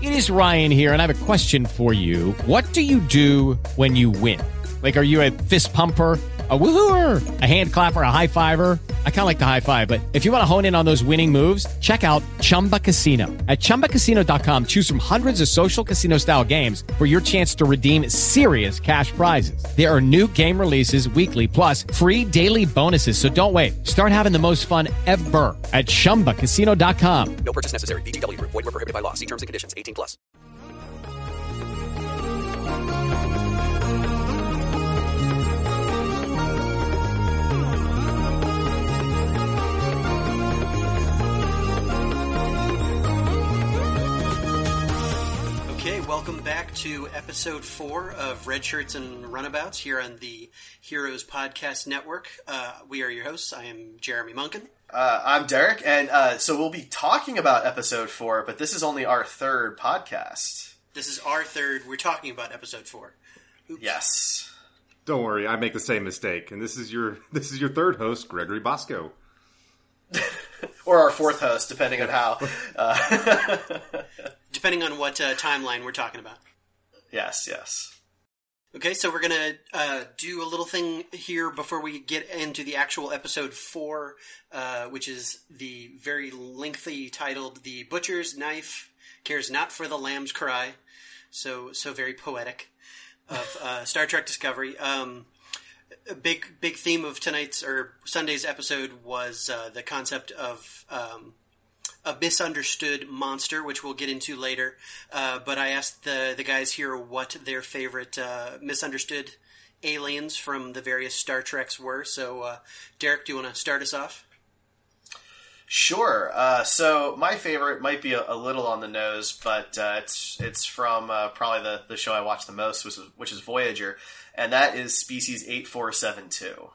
It is Ryan here, and I have a question for you. What do you do when you win? Like, are you a fist pumper, a woohooer, a hand clapper, a high fiver? I kind of like the high five, but if you want to hone in on those winning moves, check out Chumba Casino. At ChumbaCasino.com, choose from hundreds of social casino-style games for your chance to redeem serious cash prizes. There are new game releases weekly, plus free daily bonuses. So don't wait. Start having the most fun ever at ChumbaCasino.com. No purchase necessary. VGW Group. Void where prohibited by law. See terms and conditions. 18 plus. Okay, welcome back to episode 4 of Red Shirts and Runabouts here on the Heroes Podcast Network. We are your hosts. I am Jeremy Munkin. I'm Derek, and so we'll be talking about episode 4, but this is only our third podcast. This is our third. We're talking about episode 4. Oops. Yes. Don't worry, I make the same mistake, and this is your third host, Gregory Bosco. Or our fourth host, depending on how. Depending on what timeline we're talking about. Yes, yes. Okay, so we're going to do a little thing here before we get into the actual episode 4, which is the very lengthy titled The Butcher's Knife Cares Not for the Lamb's Cry. So very poetic of Star Trek Discovery. A big theme of tonight's or Sunday's episode was the concept of a misunderstood monster, which we'll get into later. But I asked the guys here what their favorite misunderstood aliens from the various Star Treks were. So, Derek, do you want to start us off? Sure. So my favorite might be a little on the nose, but it's from probably the show I watch the most, which is Voyager, and that is Species 8472.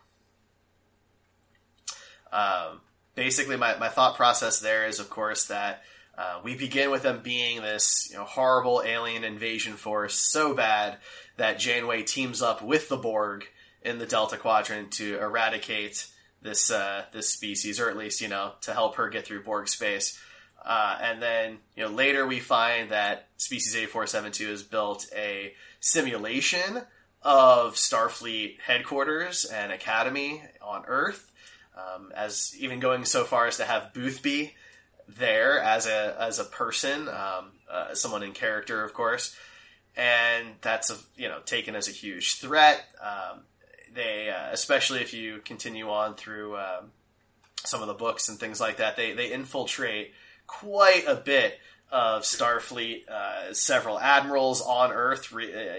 Basically, my thought process there is, of course, that we begin with them being this horrible alien invasion force so bad that Janeway teams up with the Borg in the Delta Quadrant to eradicate this species, or at least to help her get through Borg space. And then later we find that Species 8472 has built a simulation of Starfleet headquarters and academy on Earth. As even going so far as to have Boothby there as a person, someone in character, of course, and that's taken as a huge threat. They, especially if you continue on through some of the books and things like that, they infiltrate quite a bit of Starfleet. Several admirals on Earth,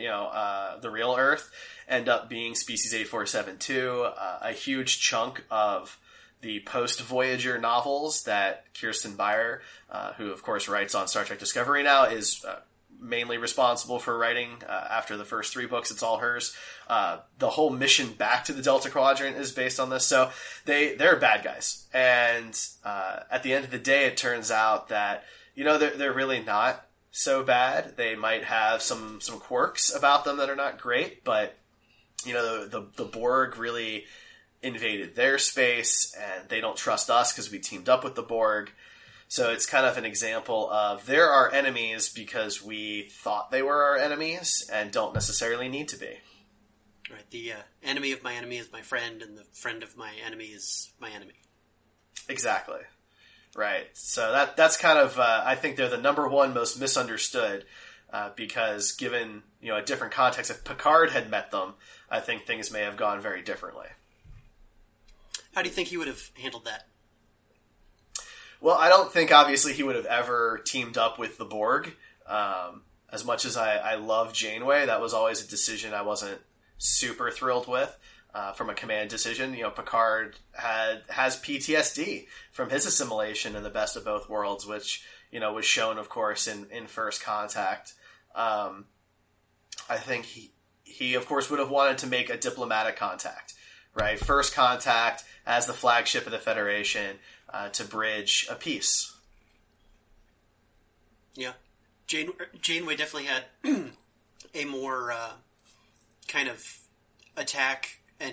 the real Earth, end up being Species 8472. A huge chunk of the post-Voyager novels that Kirsten Beyer, who of course writes on Star Trek Discovery now, is mainly responsible for writing. After the first 3 books, it's all hers. The whole mission back to the Delta Quadrant is based on this. So they're bad guys. And at the end of the day, it turns out that they're really not so bad. They might have some quirks about them that are not great, but the Borg really invaded their space, and they don't trust us because we teamed up with the Borg. So it's kind of an example of they're our enemies because we thought they were our enemies and don't necessarily need to be. Right. The enemy of my enemy is my friend, and the friend of my enemy is my enemy. Exactly. Right. So that's kind of, I think they're the number one most misunderstood, because given, a different context, if Picard had met them, I think things may have gone very differently. How do you think he would have handled that? Well, I don't think, obviously, he would have ever teamed up with the Borg. As much as I love Janeway, that was always a decision I wasn't super thrilled with. From a command decision, Picard has PTSD from his assimilation in the Best of Both Worlds, which was shown, of course, in First Contact. I think he of course would have wanted to make a diplomatic contact, right? First Contact as the flagship of the Federation to bridge a peace. Yeah, Janeway definitely had a more kind of attack and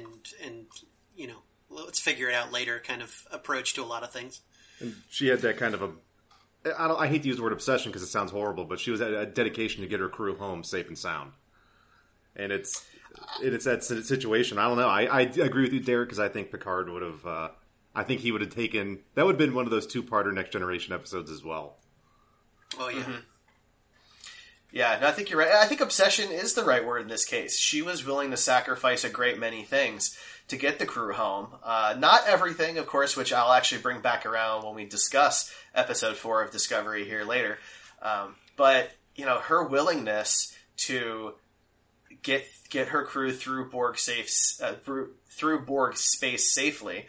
let's figure it out later kind of approach to a lot of things. And she had that kind of I hate to use the word obsession because it sounds horrible, but she was a dedication to get her crew home safe and sound. And it's that situation. I don't know. I agree with you, Derek, because I think Picard would have. I think he would have taken. That would have been one of those 2-parter Next Generation episodes as well. Oh yeah. Mm-hmm. Yeah, no, I think you're right. I think obsession is the right word in this case. She was willing to sacrifice a great many things to get the crew home. Not everything, of course, which I'll actually bring back around when we discuss Episode 4 of Discovery here later. But, her willingness to get her crew through Borg through Borg space safely,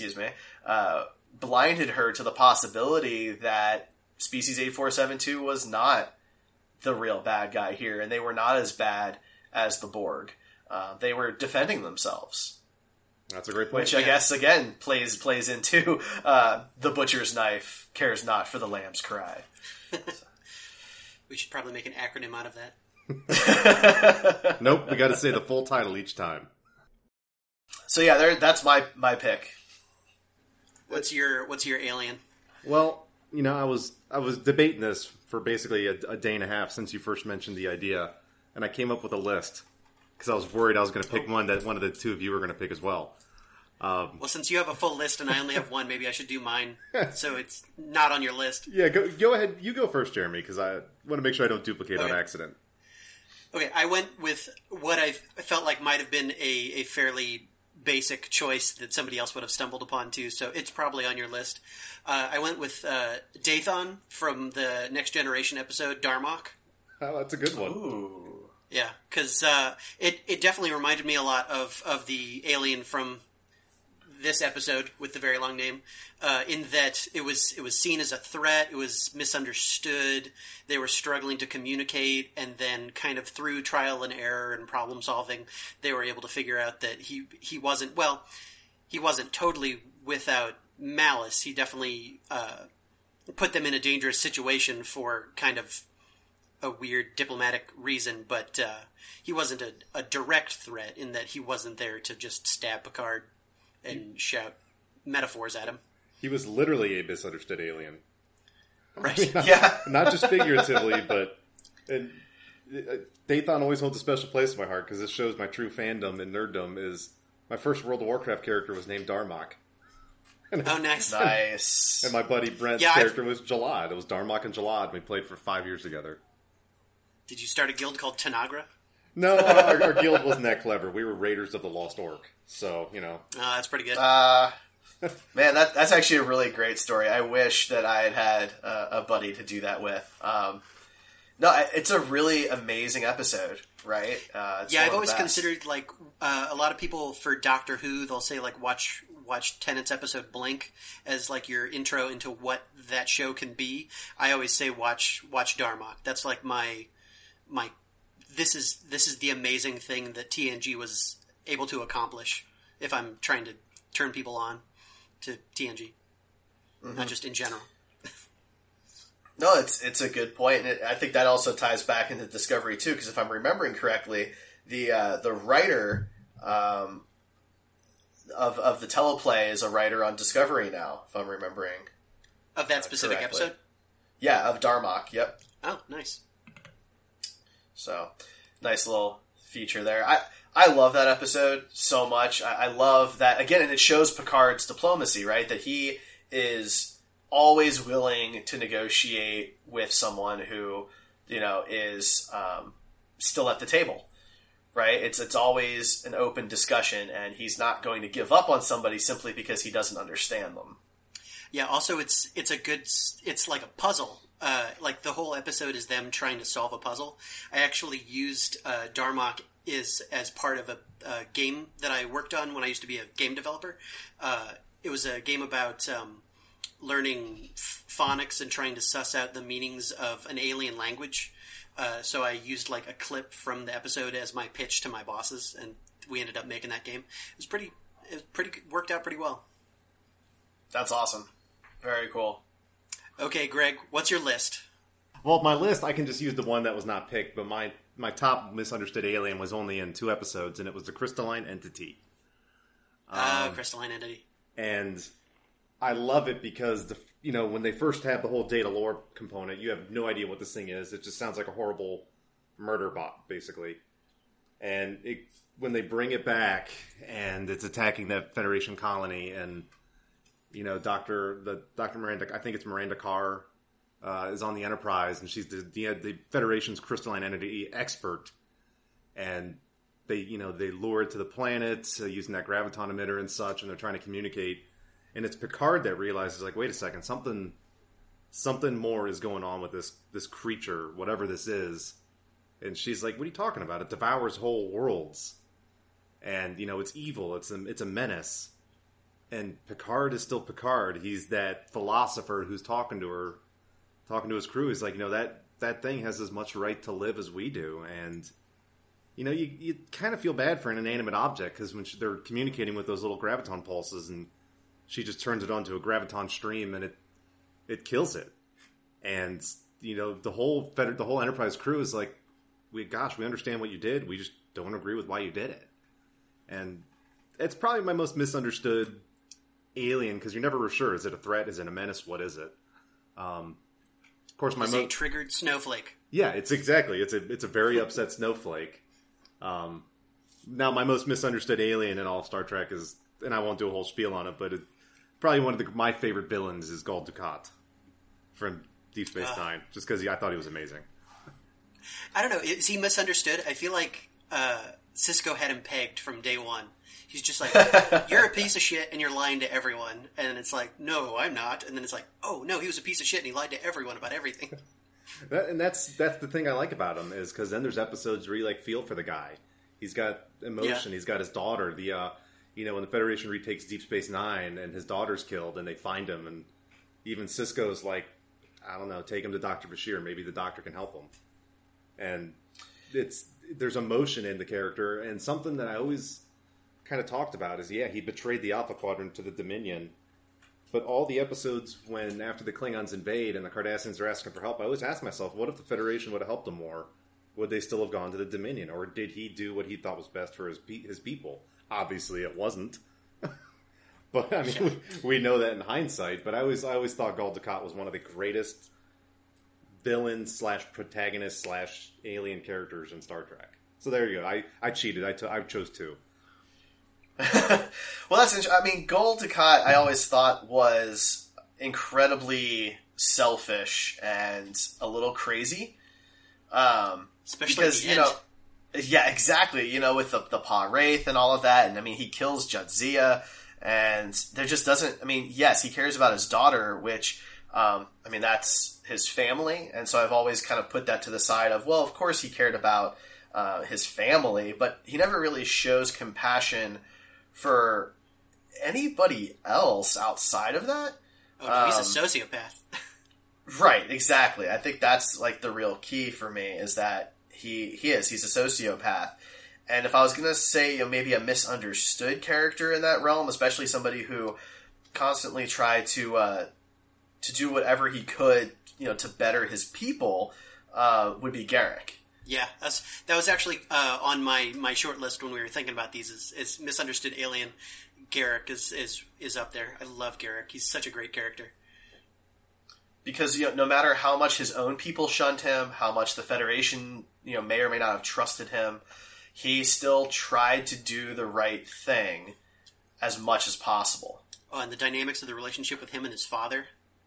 blinded her to the possibility that Species 8472 was not the real bad guy here, and they were not as bad as the Borg. They were defending themselves. That's a great point. Which I guess, again, plays into the butcher's knife cares not for the lamb's cry. We should probably make an acronym out of that. Nope, we got to say the full title each time. So yeah, that's my pick. What's your alien? Well, I was debating this for basically a day and a half since you first mentioned the idea, and I came up with a list because I was worried I was going to pick one that one of the two of you were going to pick as well. Well, since you have a full list and I only have one, maybe I should do mine so it's not on your list. Yeah, go ahead. You go first, Jeremy, because I want to make sure I don't duplicate on accident. Okay, I went with what I felt like might have been a fairly basic choice that somebody else would have stumbled upon too, so it's probably on your list. I went with Dathon from the Next Generation episode, Darmok. Oh, that's a good one. Ooh. Yeah, because it definitely reminded me a lot of the alien from this episode with the very long name, in that it was seen as a threat, it was misunderstood, they were struggling to communicate, and then kind of through trial and error and problem solving, they were able to figure out that he wasn't totally without malice. He definitely put them in a dangerous situation for kind of a weird diplomatic reason, but he wasn't a direct threat in that he wasn't there to just stab Picard and shout metaphors at him. He was literally a misunderstood alien. Right. I mean, Yeah. Not just figuratively, but... And Dathon always holds a special place in my heart because this shows my true fandom and nerddom is... My first World of Warcraft character was named Darmok. Oh, nice. Nice. And my buddy Brent's character was Jalad. It was Darmok and Jalad. We played for 5 years together. Did you start a guild called Tanagra? No, our guild wasn't that clever. We were Raiders of the Lost Orc. So, Oh, that's pretty good. Man, that's actually a really great story. I wish that I had a buddy to do that with. No, it's a really amazing episode, right? I've always considered, like, a lot of people for Doctor Who, they'll say, like, watch Tennant's episode Blink as, like, your intro into what that show can be. I always say watch Darmok. That's, like, my this is the amazing thing that TNG was able to accomplish if I'm trying to turn people on to TNG. Not just in general. No, it's a good point, and I think that also ties back into Discovery too. Because if I'm remembering correctly, the writer of the teleplay is a writer on Discovery now. If I'm remembering Of that specific correctly. episode? Yeah, of Darmok. Yep. Oh, nice. So nice little feature there. I love that episode so much. I love that again, and it shows Picard's diplomacy, right? That he is always willing to negotiate with someone who, is still at the table, right? It's always an open discussion, and he's not going to give up on somebody simply because he doesn't understand them. Yeah, also it's like a puzzle. Like the whole episode is them trying to solve a puzzle. I actually used Darmok as part of a game that I worked on when I used to be a game developer. It was a game about learning phonics and trying to suss out the meanings of an alien language. So I used like a clip from the episode as my pitch to my bosses, and we ended up making that game. It worked out pretty well. That's awesome. Very cool. Okay, Greg, what's your list? Well, my list, I can just use the one that was not picked, but my top misunderstood alien was only in 2 episodes, and it was the Crystalline Entity. Crystalline Entity. And I love it because when they first have the whole data lore component, you have no idea what this thing is. It just sounds like a horrible murder bot, basically. And when they bring it back and it's attacking that Federation colony, and Dr. Miranda, I think it's Miranda Carr, is on the Enterprise, and she's the Federation's crystalline entity expert, and they lure it to the planet using that graviton emitter and such, and they're trying to communicate. And it's Picard that realizes, like, wait a second, something more is going on with this creature, whatever this is. And she's like, what are you talking about? It devours whole worlds. And, it's evil. It's a menace. And Picard is still Picard. He's that philosopher who's talking to his crew. He's like, that thing has as much right to live as we do. And, you kind of feel bad for an inanimate object, because when they're communicating with those little graviton pulses, and she just turns it onto a graviton stream, and it kills it. And, the whole Enterprise crew is like, we understand what you did. We just don't agree with why you did it. And it's probably my most misunderstood alien, because you're never sure. Is it a threat? Is it a menace? What is it? Of course, it's a triggered snowflake. Yeah, it's a very upset snowflake. Now, my most misunderstood alien in all Star Trek is, and I won't do a whole spiel on it, but probably one of my favorite villains is Gul Dukat from Deep Space Nine, just because I thought he was amazing. I don't know. Is he misunderstood? I feel like Sisko had him pegged from day one. He's just like, you're a piece of shit and you're lying to everyone. And it's like, no, I'm not. And then it's like, oh, no, he was a piece of shit and he lied to everyone about everything. That's the thing I like about him, is because then there's episodes where you feel for the guy. He's got emotion. Yeah. He's got his daughter. When the Federation retakes Deep Space Nine and his daughter's killed and they find him, and even Sisko's like, I don't know, take him to Dr. Bashir. Maybe the doctor can help him. And there's emotion in the character, and something that I always kind of talked about is, he betrayed the Alpha Quadrant to the Dominion, but all the episodes when after the Klingons invade and the Cardassians are asking for help, I always ask myself, what if the Federation would have helped them more? Would they still have gone to the Dominion, or did he do what he thought was best for his people? Obviously, it wasn't. But I mean, we know that in hindsight. But I always thought Gul Dukat was one of the greatest villain / protagonist / alien characters in Star Trek. So there you go. I cheated. I chose 2. Well, that's interesting. I mean, Gul Dukat, I always thought was incredibly selfish and a little crazy. Especially because, yeah, exactly. With the Pa Wraith and all of that. And I mean, he kills Jadzia, and there just doesn't, I mean, yes, he cares about his daughter, which, that's his family. And so I've always kind of put that to the side of, well, of course he cared about his family, but he never really shows compassion for anybody else outside of that. Oh, no, he's a sociopath. Right, exactly. I think that's the real key for me, is that he's a sociopath. And if I was going to say maybe a misunderstood character in that realm, especially somebody who constantly tried to do whatever he could, to better his people, would be Garak. Yeah, that was actually on my short list when we were thinking about these. Is misunderstood alien. Garak is up there. I love Garak. He's such a great character. Because no matter how much his own people shunned him, how much the Federation may or may not have trusted him, he still tried to do the right thing as much as possible. Oh, and the dynamics of the relationship with him and his father.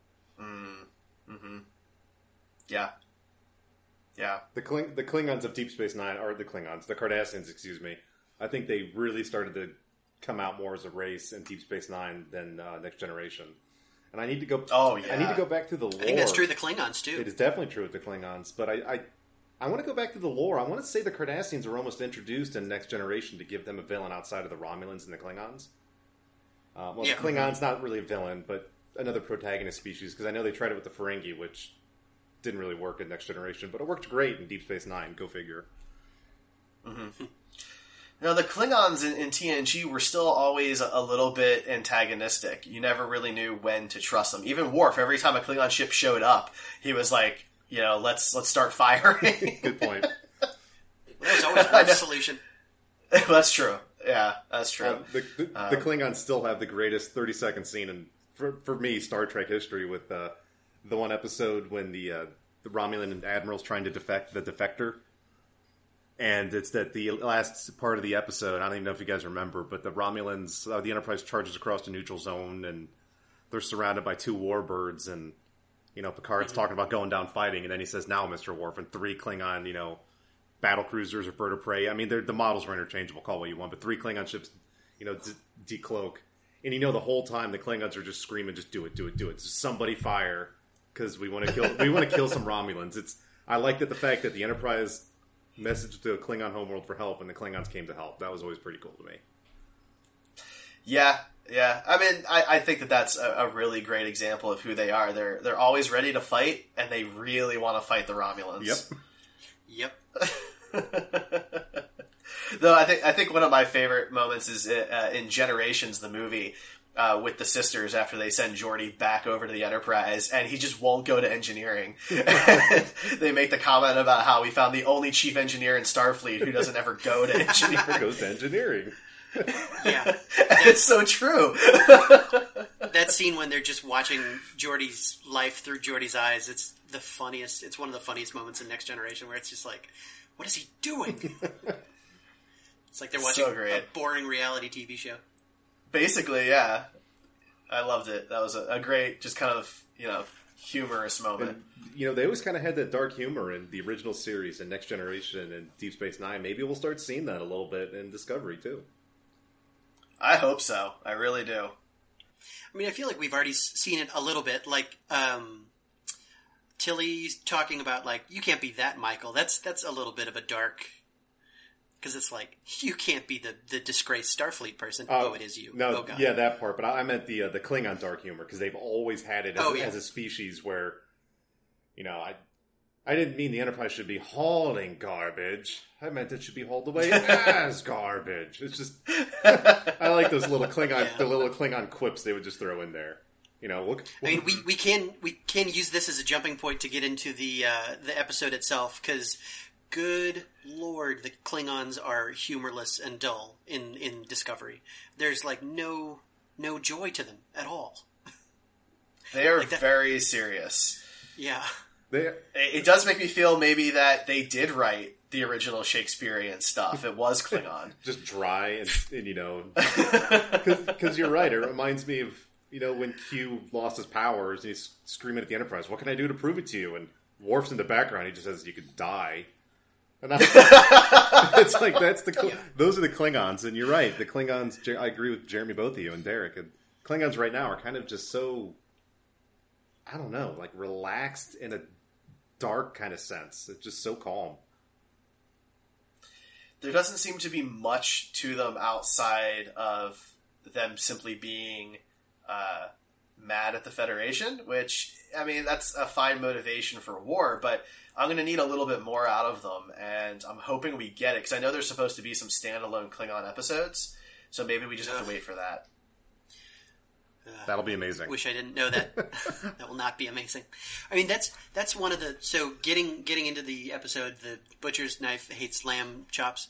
Mm-hmm. Yeah. Yeah. The Klingons of Deep Space Nine, or the Cardassians, excuse me, I think they really started to come out more as a race in Deep Space Nine than Next Generation. And I need to go. Oh yeah. I need to go back to the lore. I think that's true of the Klingons too. It is definitely true with the Klingons, but I want to go back to the lore. I want to say the Cardassians were almost introduced in Next Generation to give them a villain outside of the Romulans and the Klingons. The Klingons not really a villain, but another protagonist species, because I know they tried it with the Ferengi, which didn't really work in Next Generation, but it worked great in Deep Space Nine. Go figure. Mm-hmm. Now, the Klingons in TNG were still always a little bit antagonistic. You never really knew when to trust them. Even Worf, every time a Klingon ship showed up, he was like, let's start firing. Good point. There's always one solution. That's true. Yeah, that's true. The Klingons still have the greatest 30-second scene in for me, Star Trek history with the one episode when the Romulan admiral's trying to defect the defector. And it's that the last part of the episode, I don't even know if you guys remember, but the Romulans, the Enterprise charges across the neutral zone, and they're surrounded by 2 warbirds, and, Picard's talking about going down fighting, and then he says, now, Mr. Worf, and 3 Klingon, battle cruisers or bird of prey. I mean, the models were interchangeable, call what you want, but 3 Klingon ships, decloak. And the whole time the Klingons are just screaming, just do it, do it, do it. Just somebody fire, because we want to kill some Romulans. I like that the fact that the Enterprise messaged the Klingon homeworld for help, and the Klingons came to help. That was always pretty cool to me. Yeah. I mean, I think that's a really great example of who they are. They're always ready to fight, and they really want to fight the Romulans. Yep. Though I think one of my favorite moments is in Generations, the movie, with the sisters after they send Geordi back over to the Enterprise, and he just won't go to engineering. They make the comment about how we found the only chief engineer in Starfleet who doesn't ever go to engineering. Goes to engineering. Yeah. It's so true. That scene when they're just watching Geordi's life through Geordi's eyes, it's the funniest. It's one of the funniest moments in Next Generation, where it's just like, what is he doing? It's like they're watching a boring reality TV show. Basically, yeah. I loved it. That was a great, just kind of, humorous moment. And, they always kind of had that dark humor in the original series and Next Generation and Deep Space Nine. Maybe we'll start seeing that a little bit in Discovery, too. I hope so. I really do. I mean, I feel like we've already seen it a little bit. Like, Tilly's talking about, like, you can't be that Michael. That's a little bit of a dark... Because it's like, you can't be the disgraced Starfleet person. It is you. No, oh, God. Yeah, that part. But I meant the Klingon dark humor, because they've always had it as a species where, I didn't mean the Enterprise should be hauling garbage. I meant it should be hauled away as garbage. It's just, I like those little Klingon quips they would just throw in there. Look. I mean, we can use this as a jumping point to get into the episode itself, because... Good Lord, the Klingons are humorless and dull in Discovery. There's like no joy to them at all. They are very serious. Yeah. It does make me feel maybe that they did write the original Shakespearean stuff. It was Klingon. Just dry and because you're right. It reminds me of, when Q lost his powers and he's screaming at the Enterprise, what can I do to prove it to you? And Worf's in the background. He just says, you could die. And it's like, those are the Klingons, and you're right. The Klingons, I agree with Jeremy, both of you, and Derek. And Klingons right now are kind of just so, I don't know, like relaxed in a dark kind of sense. It's just so calm. There doesn't seem to be much to them outside of them simply being mad at the Federation, which, I mean, that's a fine motivation for war, but I'm going to need a little bit more out of them, and I'm hoping we get it, because I know there's supposed to be some standalone Klingon episodes, so maybe we just have to wait for that. That'll be amazing. Wish I didn't know that. That will not be amazing. I mean, that's one of the... So, getting into the episode, the butcher's knife hates lamb chops,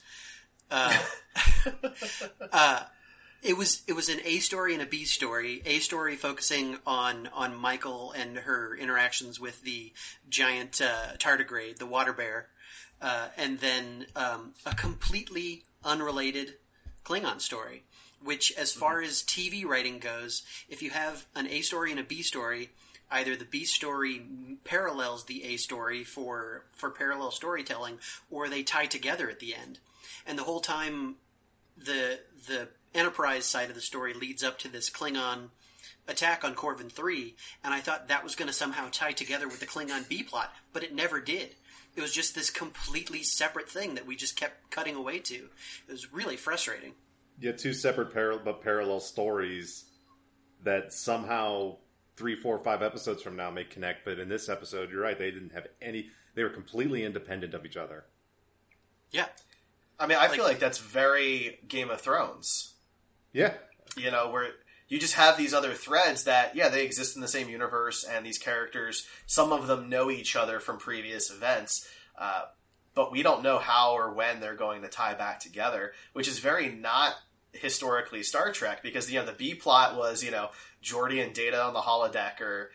It was an A story and a B story. A story focusing on Michael and her interactions with the giant tardigrade, the water bear, and then a completely unrelated Klingon story. Which, as far as TV writing goes, if you have an A story and a B story, either the B story parallels the A story for parallel storytelling, or they tie together at the end. And the whole time, the Enterprise side of the story leads up to this Klingon attack on Corvin 3, and I thought that was going to somehow tie together with the Klingon B plot, but it never did. It was just this completely separate thing that we just kept cutting away to. It was really frustrating. Yeah, 2 separate parallel stories that somehow 3, 4, 5 episodes from now may connect, but in this episode, you're right, they didn't have any... They were completely independent of each other. Yeah. I mean, I feel like that's very Game of Thrones. Yeah. Where you just have these other threads that, they exist in the same universe, and these characters, some of them know each other from previous events, but we don't know how or when they're going to tie back together, which is very not historically Star Trek, because, the B plot was, Geordi and Data on the holodeck, or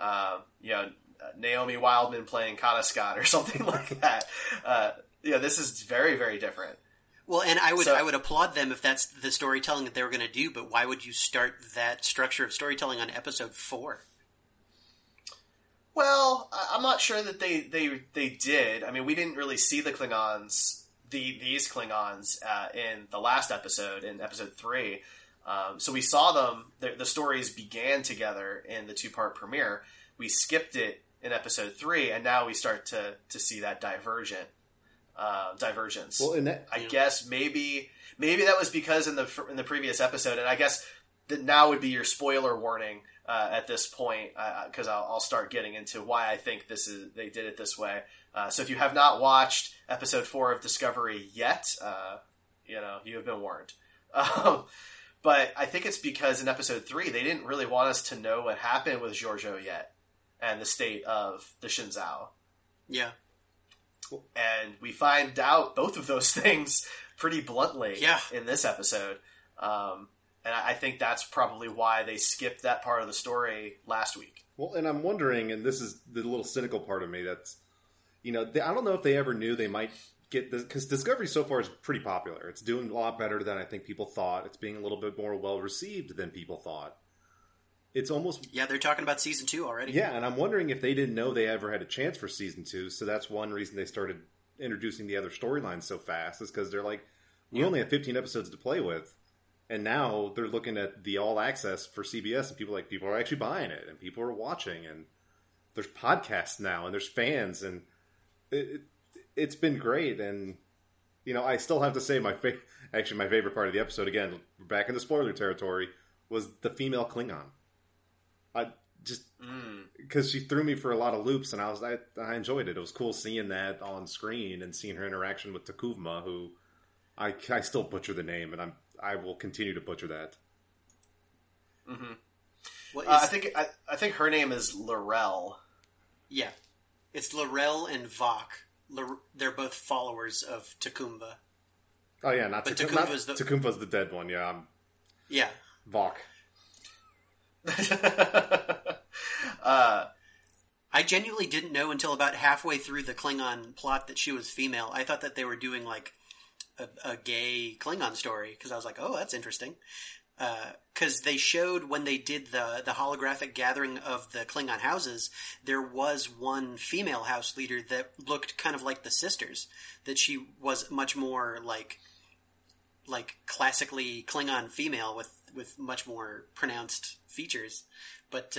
Naomi Wildman playing Kata Scott or something like that. This is very, very different. Well, and I would applaud them if that's the storytelling that they were going to do, but why would you start that structure of storytelling on episode 4? Well, I'm not sure that they did. I mean, we didn't really see the Klingons, these Klingons, in the last episode, in episode 3. So we saw them, the stories began together in the 2-part premiere. We skipped it in episode 3, and now we start to see that divergence. Well, I guess maybe that was because in the previous episode, and I guess that now would be your spoiler warning at this point, because I'll start getting into why I think they did it this way. So if you have not watched episode 4 of Discovery yet, you have been warned. But I think it's because in episode 3 they didn't really want us to know what happened with Georgiou yet and the state of the Shenzhou. Yeah. And we find out both of those things pretty bluntly in this episode. And I think that's probably why they skipped that part of the story last week. Well, and I'm wondering, and this is the little cynical part of me, that's, I don't know if they ever knew they might get this, because Discovery so far is pretty popular. It's doing a lot better than I think people thought. It's being a little bit more well-received than people thought. It's almost... Yeah, they're talking about season 2 already. Yeah, and I'm wondering if they didn't know they ever had a chance for season 2, so that's one reason they started introducing the other storylines so fast, is because they're like, we only have 15 episodes to play with, and now they're looking at the all access for CBS, and people are actually buying it, and people are watching, and there's podcasts now, and there's fans, and it's been great, and I still have to say my favorite part of the episode, again, back in the spoiler territory, was the female Klingon. I just because she threw me for a lot of loops, and I enjoyed it. It was cool seeing that on screen and seeing her interaction with Takuvma, who I still butcher the name, and I will continue to butcher that. Mm-hmm. I think her name is L'Rell. Yeah, it's L'Rell and Vok. They're both followers of Takumba. Oh yeah, not Takumba's the dead one. Yeah, Vok. I genuinely didn't know until about halfway through the Klingon plot that she was female. I thought that they were doing like a gay Klingon story, because I was like, oh, that's interesting. Because they showed when they did the holographic gathering of the Klingon houses, there was one female house leader that looked kind of like the sisters. That she was much more like classically Klingon female with much more pronounced features. But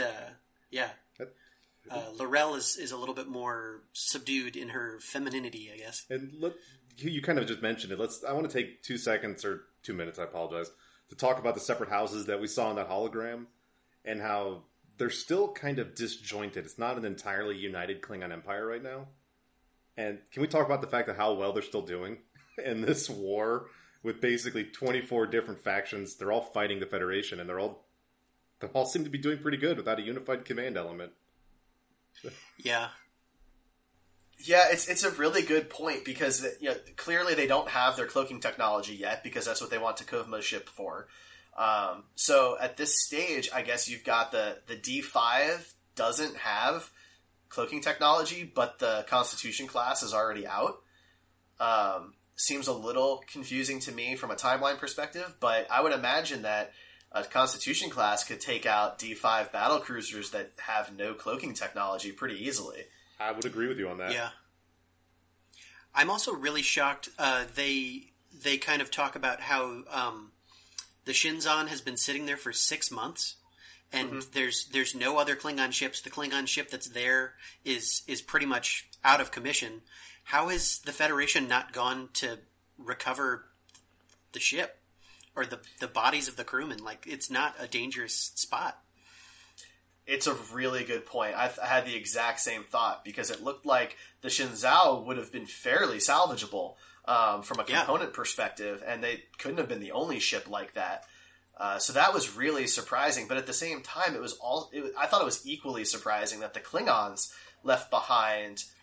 L'Rell is a little bit more subdued in her femininity, I guess. And you kind of just mentioned it. I want to take 2 seconds or 2 minutes, I apologize, to talk about the separate houses that we saw in that hologram and how they're still kind of disjointed. It's not an entirely united Klingon Empire right now. And can we talk about the fact that how well they're still doing in this war with basically 24 different factions? They're all fighting the Federation, and they all seem to be doing pretty good without a unified command element. Yeah. Yeah, it's a really good point, because clearly they don't have their cloaking technology yet, because that's what they want Takuvma's ship for. So at this stage, I guess you've got the D5 doesn't have cloaking technology, but the Constitution class is already out. Seems a little confusing to me from a timeline perspective, but I would imagine that a Constitution class could take out D5 battle cruisers that have no cloaking technology pretty easily. I would agree with you on that. Yeah. I'm also really shocked. They kind of talk about how the Shinzon has been sitting there for 6 months, and there's no other Klingon ships. The Klingon ship that's there is pretty much out of commission. How has the Federation not gone to recover the ship or the bodies of the crewmen? Like, it's not a dangerous spot. It's a really good point. I had the exact same thought, because it looked like the Shenzhou would have been fairly salvageable from a component perspective, and they couldn't have been the only ship like that. So that was really surprising. But at the same time, I thought it was equally surprising that the Klingons left behind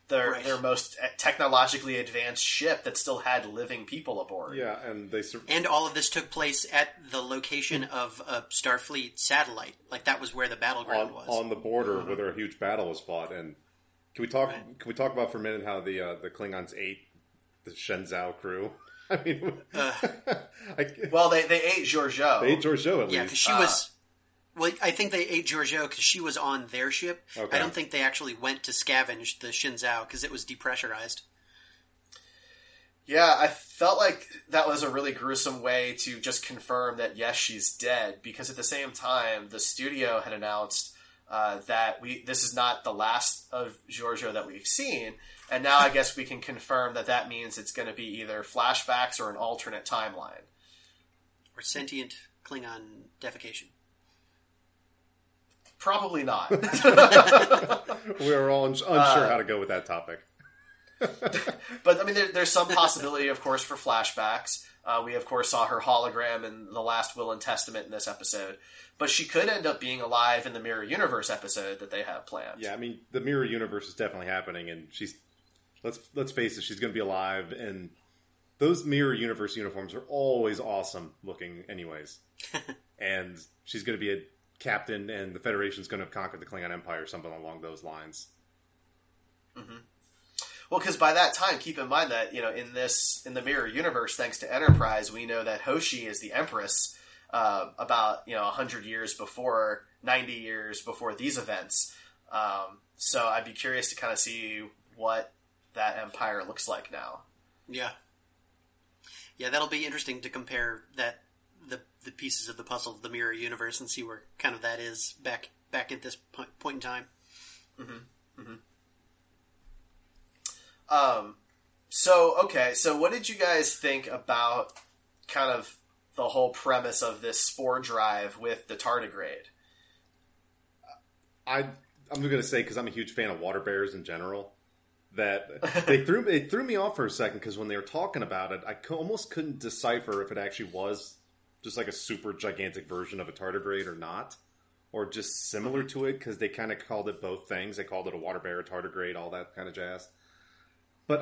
their most technologically advanced ship that still had living people aboard. Yeah, and and all of this took place at the location of a Starfleet satellite. Like that was where the battleground was on the border where a huge battle was fought. And can we talk? Right. Can we talk about for a minute how the Klingons ate the Shenzhou crew? I mean, well, they ate Georgiou. They ate Georgiou at least. Yeah, because she was. Well, I think they ate Georgiou because she was on their ship. Okay. I don't think they actually went to scavenge the Shenzhou because it was depressurized. Yeah, I felt like that was a really gruesome way to just confirm that, yes, she's dead. Because at the same time, the studio had announced that this is not the last of Georgiou that we've seen. And now I guess we can confirm that means it's going to be either flashbacks or an alternate timeline. Or sentient Klingon defecation. Probably not. We're all unsure how to go with that topic. But, I mean, there's some possibility, of course, for flashbacks. We, of course, saw her hologram in The Last Will and Testament in this episode. But she could end up being alive in the Mirror Universe episode that they have planned. Yeah, I mean, the Mirror Universe is definitely happening, and she's... Let's face it, she's going to be alive, and those Mirror Universe uniforms are always awesome looking anyways. And she's going to be a captain, and the Federation's going to have conquered the Klingon Empire or something along those lines. Mm-hmm. Well, because by that time, keep in mind that, in the Mirror Universe, thanks to Enterprise, we know that Hoshi is the Empress about, 100 years before, 90 years before these events. So I'd be curious to kind of see what that empire looks like now. Yeah. Yeah, that'll be interesting to compare the pieces of the puzzle of the Mirror Universe and see where kind of that is back at this point in time. Mm-hmm. Mm-hmm. So what did you guys think about kind of the whole premise of this spore drive with the tardigrade? I'm going to say, because I'm a huge fan of water bears in general, that it threw me off for a second, because when they were talking about it, I almost couldn't decipher if it actually was just like a super gigantic version of a tardigrade or not, or just similar to it, because they kind of called it both things. They called it a water bear, a tardigrade, all that kind of jazz. But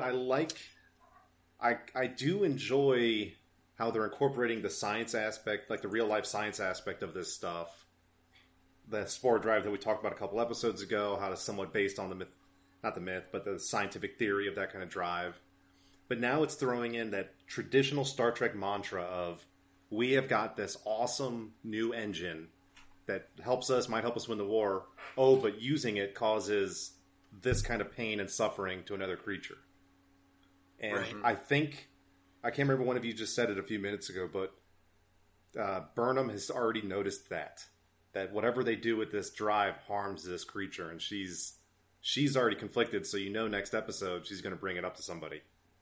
I do enjoy how they're incorporating the science aspect, like the real life science aspect of this stuff. The spore drive that we talked about a couple episodes ago, how it's somewhat based on the myth, not the myth, but the scientific theory of that kind of drive. But now it's throwing in that traditional Star Trek mantra of, we have got this awesome new engine that might help us win the war. Oh, but using it causes this kind of pain and suffering to another creature. And right. I can't remember, one of you just said it a few minutes ago, but Burnham has already noticed that whatever they do with this drive harms this creature, and she's already conflicted, so next episode she's going to bring it up to somebody.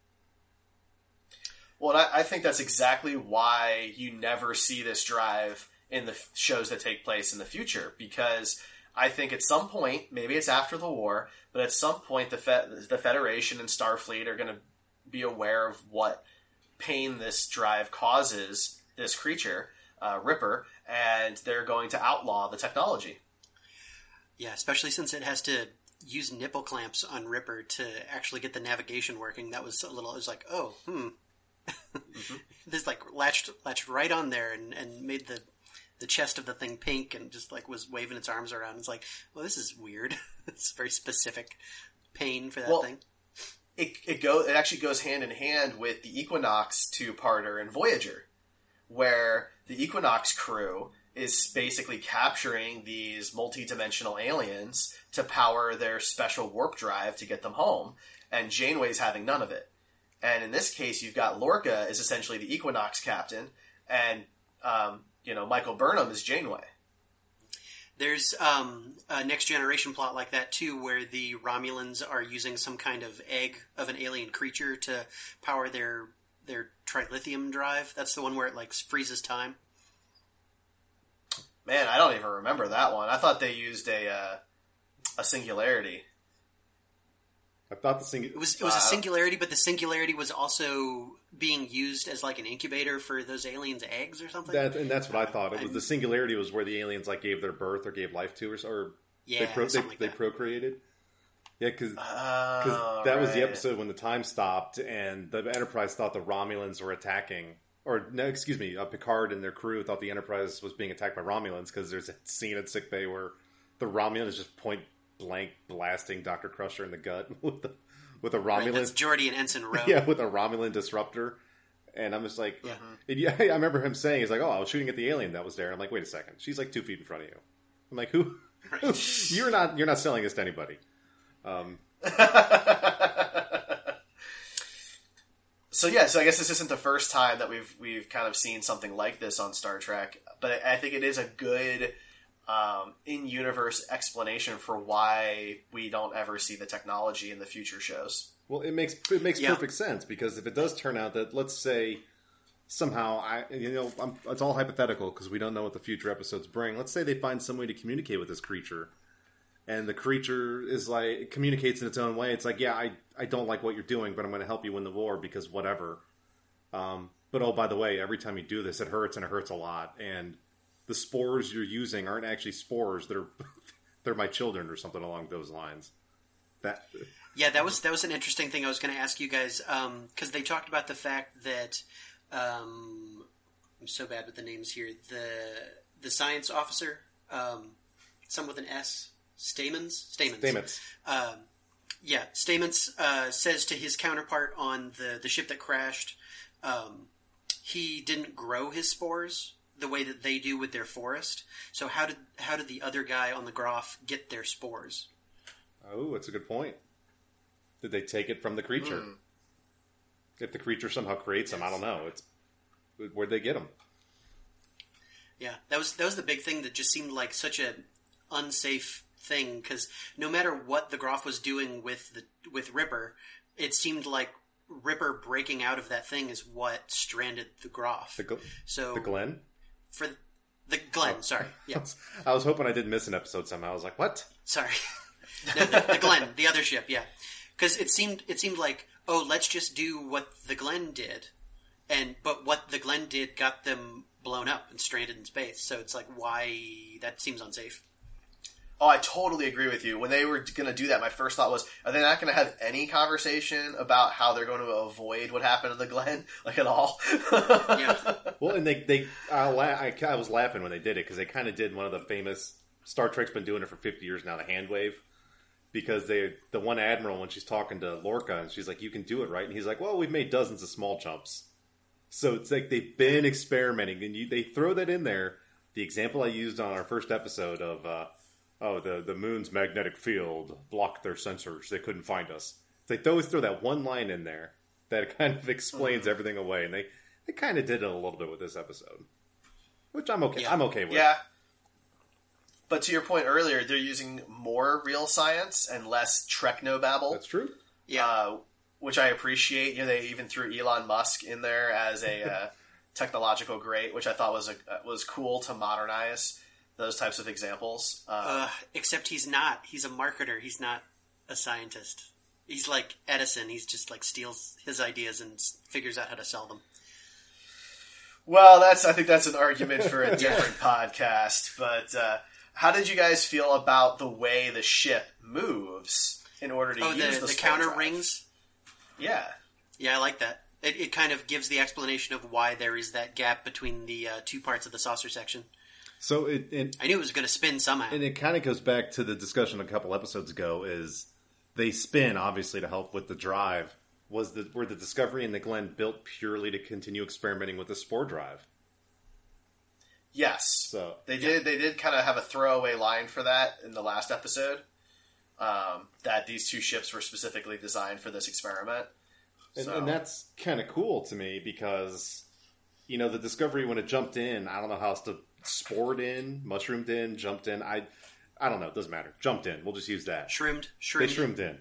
Well, I think that's exactly why you never see this drive in the shows that take place in the future, because I think at some point, maybe it's after the war, but at some point the Federation and Starfleet are going to be aware of what pain this drive causes this creature, Ripper, and they're going to outlaw the technology. Yeah, especially since it has to use nipple clamps on Ripper to actually get the navigation working. That was it was like, mm-hmm. This latched right on there and made the chest of the thing pink and just was waving its arms around. It's like, well, this is weird. It's very specific pain for that thing. It actually goes hand in hand with the Equinox two-parter in Voyager, where the Equinox crew is basically capturing these multi-dimensional aliens to power their special warp drive to get them home, and Janeway's having none of it. And in this case, you've got Lorca is essentially the Equinox captain, and Michael Burnham is Janeway. There's a Next Generation plot like that too, where the Romulans are using some kind of egg of an alien creature to power their trilithium drive. That's the one where it freezes time. Man, I don't even remember that one. I thought they used a singularity. I thought it was a singularity, but the singularity was also being used as an incubator for those aliens' eggs or something. That's what I thought. It was the singularity was where the aliens gave their birth or gave life to, or yeah, they procreated. Yeah, because Oh, that was the right. episode when the time stopped and the Enterprise thought the Romulans were attacking. Or, no, excuse me, Picard and their crew thought the Enterprise was being attacked by Romulans because there's a scene at sickbay where the Romulans just point blank blasting Dr. Crusher in the gut with a Right, Romulan. that's Geordi and Ensign Rowe. Yeah, with a Romulan disruptor. And I'm just like, yeah. I remember him saying, he's like, oh, I was shooting at the alien that was there. And I'm like, wait a second. She's like 2 feet in front of you. I'm like, who? You're not selling this to anybody. So I guess this isn't the first time that we've kind of seen something like this on Star Trek, but I think it is a good in-universe explanation for why we don't ever see the technology in the future shows. Well, it makes perfect sense, because if it does turn out that, let's say, somehow, it's all hypothetical because we don't know what the future episodes bring. Let's say they find some way to communicate with this creature, and the creature is like communicates in its own way. It's like, yeah, I don't like what you're doing, but I'm going to help you win the war because whatever. But oh, by the way, every time you do this, it hurts, and it hurts a lot. And the spores you're using aren't actually spores; they're my children, or something along those lines. Yeah, that was an interesting thing I was going to ask you guys, because they talked about the fact that I'm so bad with the names here. The science officer, some with an S, Stamets. Yeah, Stamets says to his counterpart on the ship that crashed, he didn't grow his spores the way that they do with their forest. So how did the other guy on the Groff get their spores? Oh, that's a good point. Did they take it from the creature? If the creature somehow creates them, I don't know. Where'd they get them? Yeah, that was the big thing that just seemed like such an unsafe thing, because no matter what the Groff was doing with Ripper, it seemed like Ripper breaking out of that thing is what stranded the Groff. The Glenn? For the Glenn, sorry. Yeah. I was hoping I didn't miss an episode somehow. I was like, what? Sorry. No, the Glenn, the other ship, yeah. Because it seemed like, oh, let's just do what the Glenn did, but what the Glenn did got them blown up and stranded in space. So it's like, why? That seems unsafe. Oh, I totally agree with you. When they were going to do that, my first thought was, are they not going to have any conversation about how they're going to avoid what happened to the Glenn, like at all? Yeah. Well, and I was laughing when they did it, because they kind of did one of the famous, Star Trek's been doing it for 50 years now, the hand wave. Because the one admiral, when she's talking to Lorca, and she's like, you can do it, right? And he's like, well, we've made dozens of small jumps. So it's like they've been experimenting, and they throw that in there. The example I used on our first episode of, the moon's magnetic field blocked their sensors. They couldn't find us. They always throw that one line in there that kind of explains everything away. And they kind of did it a little bit with this episode. Which I'm okay. Yeah. I'm okay with. Yeah. But to your point earlier, they're using more real science and less Treknobabble. That's true. Yeah. Which I appreciate. They even threw Elon Musk in there as a technological great, which I thought was cool to modernize those types of examples. Except he's not. He's a marketer. He's not a scientist. He's like Edison. He's just like steals his ideas and figures out how to sell them. Well, I think that's an argument for a different podcast. But how did you guys feel about the way the ship moves in order to use the counter drive? rings? Yeah. Yeah, I like that. It kind of gives the explanation of why there is that gap between the two parts of the saucer section. So I knew it was going to spin somehow. And it kind of goes back to the discussion a couple episodes ago, is they spin, obviously, to help with the drive. Were the Discovery and the Glenn built purely to continue experimenting with the spore drive? Yes. So They did kind of have a throwaway line for that in the last episode, that these two ships were specifically designed for this experiment. And that's kind of cool to me, because, the Discovery, when it jumped in, I don't know how else to spored in, mushroomed in, jumped in. I don't know. It doesn't matter. Jumped in. We'll just use that. Shroomed. They shroomed in.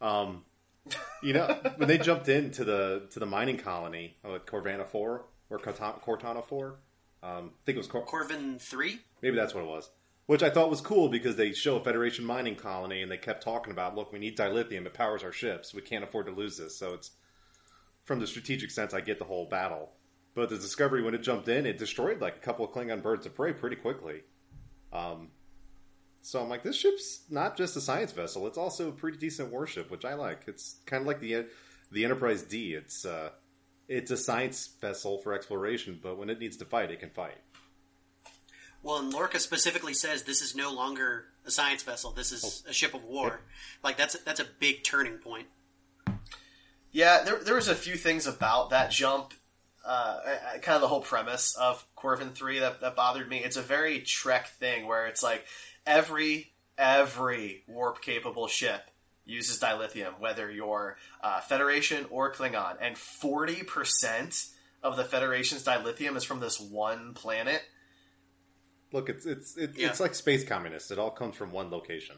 When they jumped into the mining colony at Corvana 4 or Cortana 4, I think it was Corvin 3? Maybe that's what it was. Which I thought was cool, because they show a Federation mining colony, and they kept talking about, look, we need dilithium. It powers our ships. We can't afford to lose this. So it's, from the strategic sense, I get the whole battle. But the Discovery, when it jumped in, it destroyed like a couple of Klingon birds of prey pretty quickly. So I'm like, this ship's not just a science vessel; it's also a pretty decent warship, which I like. It's kind of like the Enterprise D. It's a science vessel for exploration, but when it needs to fight, it can fight. Well, and Lorca specifically says this is no longer a science vessel. This is a ship of war. Yep. Like that's a big turning point. Yeah, there was a few things about that jump, kind of the whole premise of Corvin 3 that bothered me. It's a very Trek thing where it's like every warp-capable ship uses dilithium, whether you're Federation or Klingon, and 40% of the Federation's dilithium is from this one planet. Look, it's like space communists. It all comes from one location.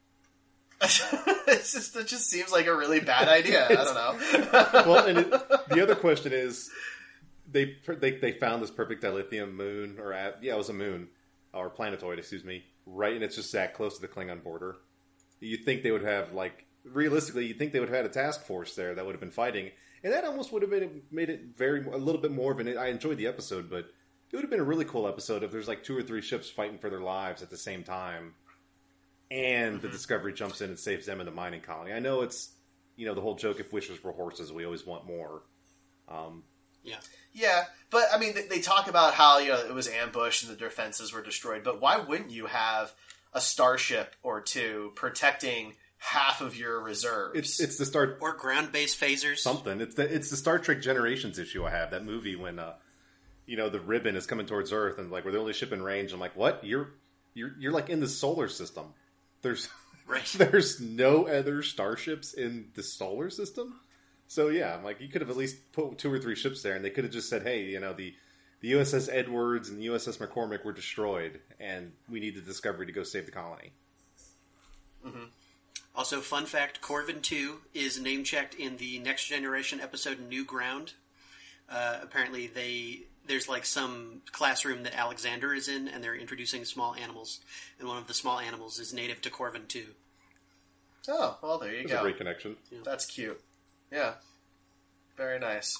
It just seems like a really bad idea. I don't know. Well, and the other question is, they found this perfect dilithium moon, it was a moon or planetoid, excuse me, right, and it's just that close to the Klingon border. You'd think they would have realistically, you'd think they would have had a task force there that would have been fighting, and that almost would have made it a little bit more of an. I enjoyed the episode, but it would have been a really cool episode if there's like 2 or 3 ships fighting for their lives at the same time. And the Discovery jumps in and saves them in the mining colony. I know it's, the whole joke, if wishes were horses, we always want more. Yeah, but I mean, they talk about how, it was ambushed and the defenses were destroyed, but why wouldn't you have a starship or two protecting half of your reserves? It's the Star... Or ground-based phasers. Something. It's the Star Trek Generations issue I have, that movie when, the ribbon is coming towards Earth and like we're the only ship in range. I'm like, what? You're like in the solar system. There's no other starships in the solar system. So yeah, I'm like, you could have at least put 2 or 3 ships there, and they could have just said, hey, the USS Edwards and the USS McCormick were destroyed, and we need the Discovery to go save the colony. Mm-hmm. Also, fun fact, Corvin 2 is name-checked in the Next Generation episode New Ground. Apparently there's like some classroom that Alexander is in, and they're introducing small animals, and one of the small animals is native to Corvin 2. Oh, well, there you That's go. a great connection. Yeah. That's cute. Yeah. Very nice.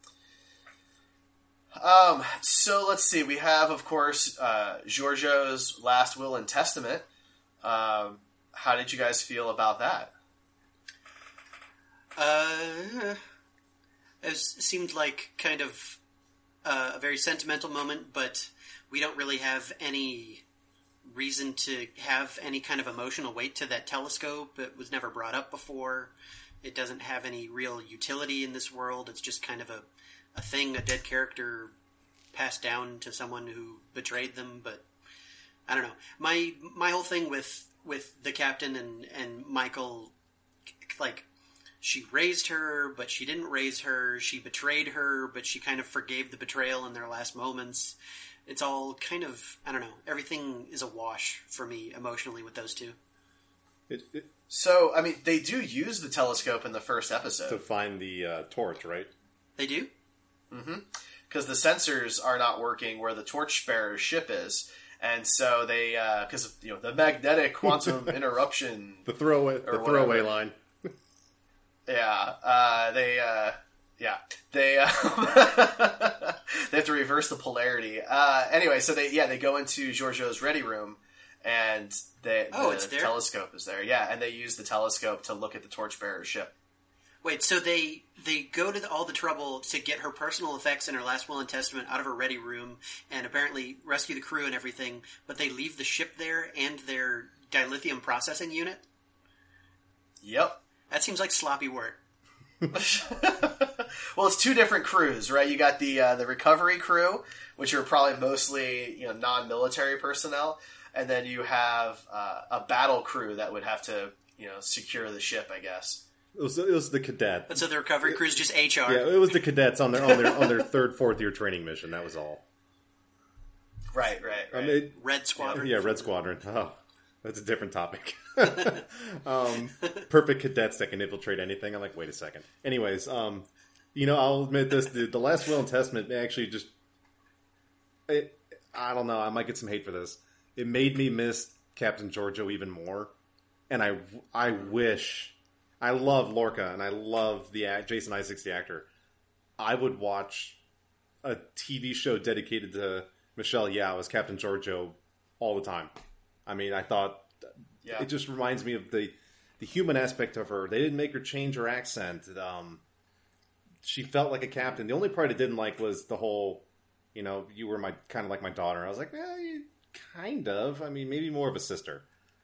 So let's see. We have, of course, Georgiou's Last Will and Testament. How did you guys feel about that? It seemed like kind of a very sentimental moment, but we don't really have any reason to have any kind of emotional weight to that telescope. It was never brought up before. It doesn't have any real utility in this world. It's just kind of a thing, a dead character passed down to someone who betrayed them. But I don't know. My whole thing with the captain and Michael, like, she raised her, but she didn't raise her. She betrayed her, but she kind of forgave the betrayal in their last moments. It's all kind of, I don't know, everything is a wash for me emotionally with those two. So, I mean, they do use the telescope in the first episode. To find the torch, right? They do? Mm-hmm. Because the sensors are not working where the torchbearer's ship is. And so they, because, the magnetic quantum interruption. The throwaway line. Yeah, they they have to reverse the polarity. Anyway, so they go into Georgiou's ready room, and the telescope is there. Yeah, and they use the telescope to look at the torchbearer's ship. Wait, so they go to all the trouble to get her personal effects and her last will and testament out of her ready room, and apparently rescue the crew and everything, but they leave the ship there and their dilithium processing unit? Yep. That seems like sloppy work. Well, it's 2 different crews, right? You got the recovery crew, which are probably mostly non-military personnel, and then you have a battle crew that would have to secure the ship, I guess. It was the cadet. But so the recovery crew is just HR. Yeah, it was the cadets on their 3rd, 4th year training mission. That was all. Right. I mean, Red Squadron. Yeah, Red Squadron. Oh, that's a different topic. Perfect cadets that can infiltrate anything. I'm like, wait a second. Anyways, I'll admit this: the Last Will and Testament actually just, I don't know. I might get some hate for this. It made me miss Captain Georgiou even more, and I wish. I love Lorca, and I love Jason Isaacs, the actor. I would watch a TV show dedicated to Michelle Yeoh as Captain Georgiou all the time. I mean, I thought Yeah. It just reminds me of the human aspect of her. They didn't make her change her accent. She felt like a captain. The only part I didn't like was the whole, you were kind of like my daughter. I was like, kind of. I mean, maybe more of a sister.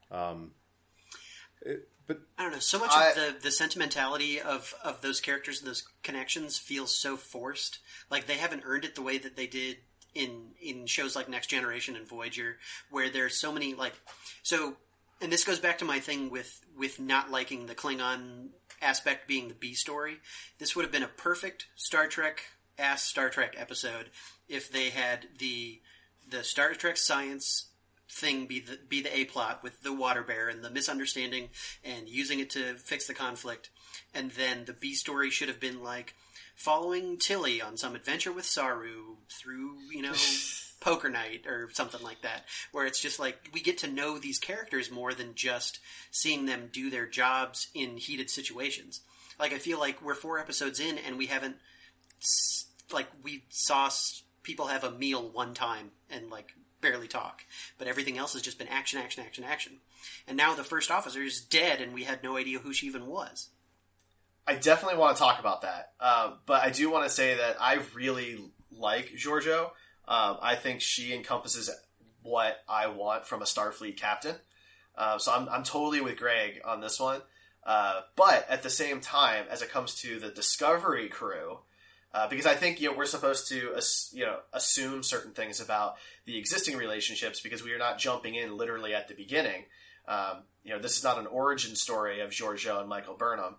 But I don't know. So much of the sentimentality of those characters and those connections feels so forced. Like they haven't earned it the way that they did in shows like Next Generation and Voyager, where there's so many and this goes back to my thing with not liking the Klingon aspect being the B story. This would have been a perfect Star Trek episode if they had the Star Trek science thing be the A plot with the water bear and the misunderstanding and using it to fix the conflict, and then the B story should have been like following Tilly on some adventure with Saru through poker night or something like that, where it's just like we get to know these characters more than just seeing them do their jobs in heated situations. Like I feel like we're 4 episodes in and we haven't we saw people have a meal one time and barely talk, but everything else has just been action. And now the first officer is dead and we had no idea who she even was. I definitely want to talk about that, but I do want to say that I really like Georgiou. I think she encompasses what I want from a Starfleet captain. So I'm totally with Greg on this one. But at the same time, as it comes to the Discovery crew, because I think we're supposed to assume certain things about the existing relationships because we are not jumping in literally at the beginning. This is not an origin story of Georgiou and Michael Burnham.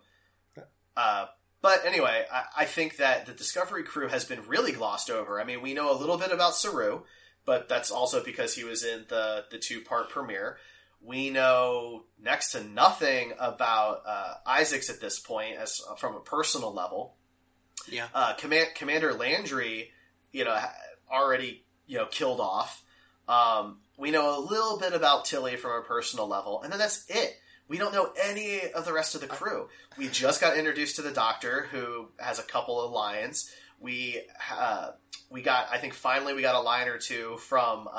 But anyway, I think that the Discovery crew has been really glossed over. I mean, we know a little bit about Saru, but that's also because he was in the 2-part premiere. We know next to nothing about Isaacs at this point, as from a personal level. Yeah. Commander Landry, already killed off. We know a little bit about Tilly from a personal level, and then that's it. We don't know any of the rest of the crew. We just got introduced to the Doctor, who has a couple of lines. We got a line or two from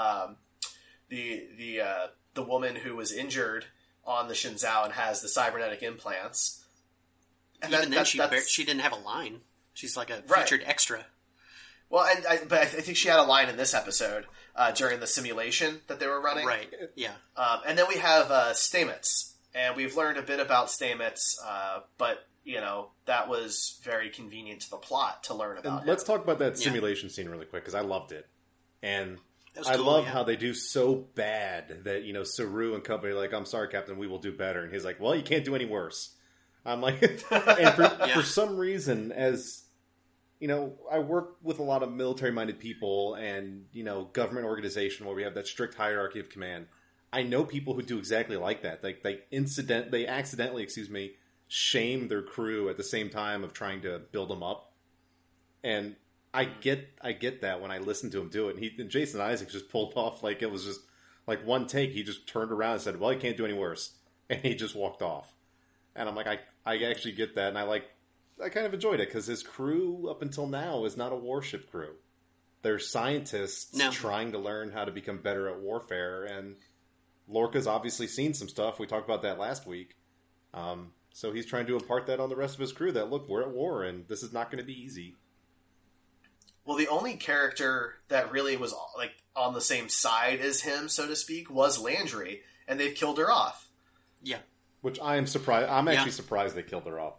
the woman who was injured on the Shenzhou and has the cybernetic implants. And then she didn't have a line. She's like a featured extra. Well, but I think she had a line in this episode during the simulation that they were running. Right. Yeah. And then we have Stamets. And we've learned a bit about Stamets, but, that was very convenient to the plot to learn about. Let's talk about that simulation scene really quick, because I loved it. And I cool, love how they do so bad that, Saru and company are like, I'm sorry, Captain, we will do better. And he's like, well, you can't do any worse. I'm like, and for some reason, as, I work with a lot of military-minded people and, government organization where we have that strict hierarchy of command. I know people who do exactly like that. Like they accidentally, shame their crew at the same time of trying to build them up. And I get that when I listen to him do it. And Jason Isaacs just pulled off like it was just like one take. He just turned around and said, "Well, you can't do any worse," and he just walked off. And I'm like, I actually get that, and I kind of enjoyed it because his crew up until now is not a warship crew. They're scientists trying to learn how to become better at warfare, and Lorca's obviously seen some stuff. We talked about that last week. So he's trying to impart that on the rest of his crew that, look, we're at war and this is not going to be easy. Well, the only character that really was on the same side as him, so to speak, was Landry, and they've killed her off. Yeah. Which I am surprised. I'm actually surprised they killed her off.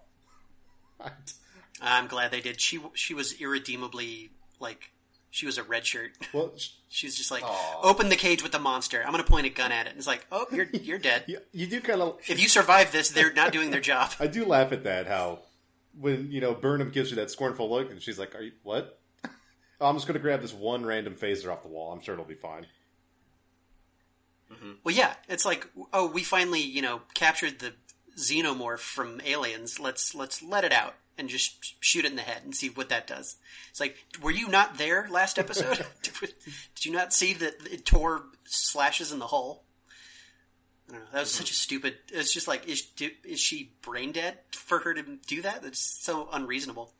I'm glad they did. She was irredeemably, she was a red shirt. Well, she was just like, open the cage with the monster. I'm going to point a gun at it. And it's like, oh, you're dead. You do kind of... If you survive this, they're not doing their job. I do laugh at that, how when, Burnham gives you that scornful look, and she's like, are you, what? I'm just going to grab this one random phaser off the wall. I'm sure it'll be fine. Mm-hmm. Well, yeah. It's like, oh, we finally, captured the xenomorph from Aliens. Let's let it out and just shoot it in the head and see what that does. It's like, were you not there last episode? Did you not see that it tore slashes in the hull? I don't know. That was such a stupid... It's just like, is she brain dead for her to do that? That's so unreasonable.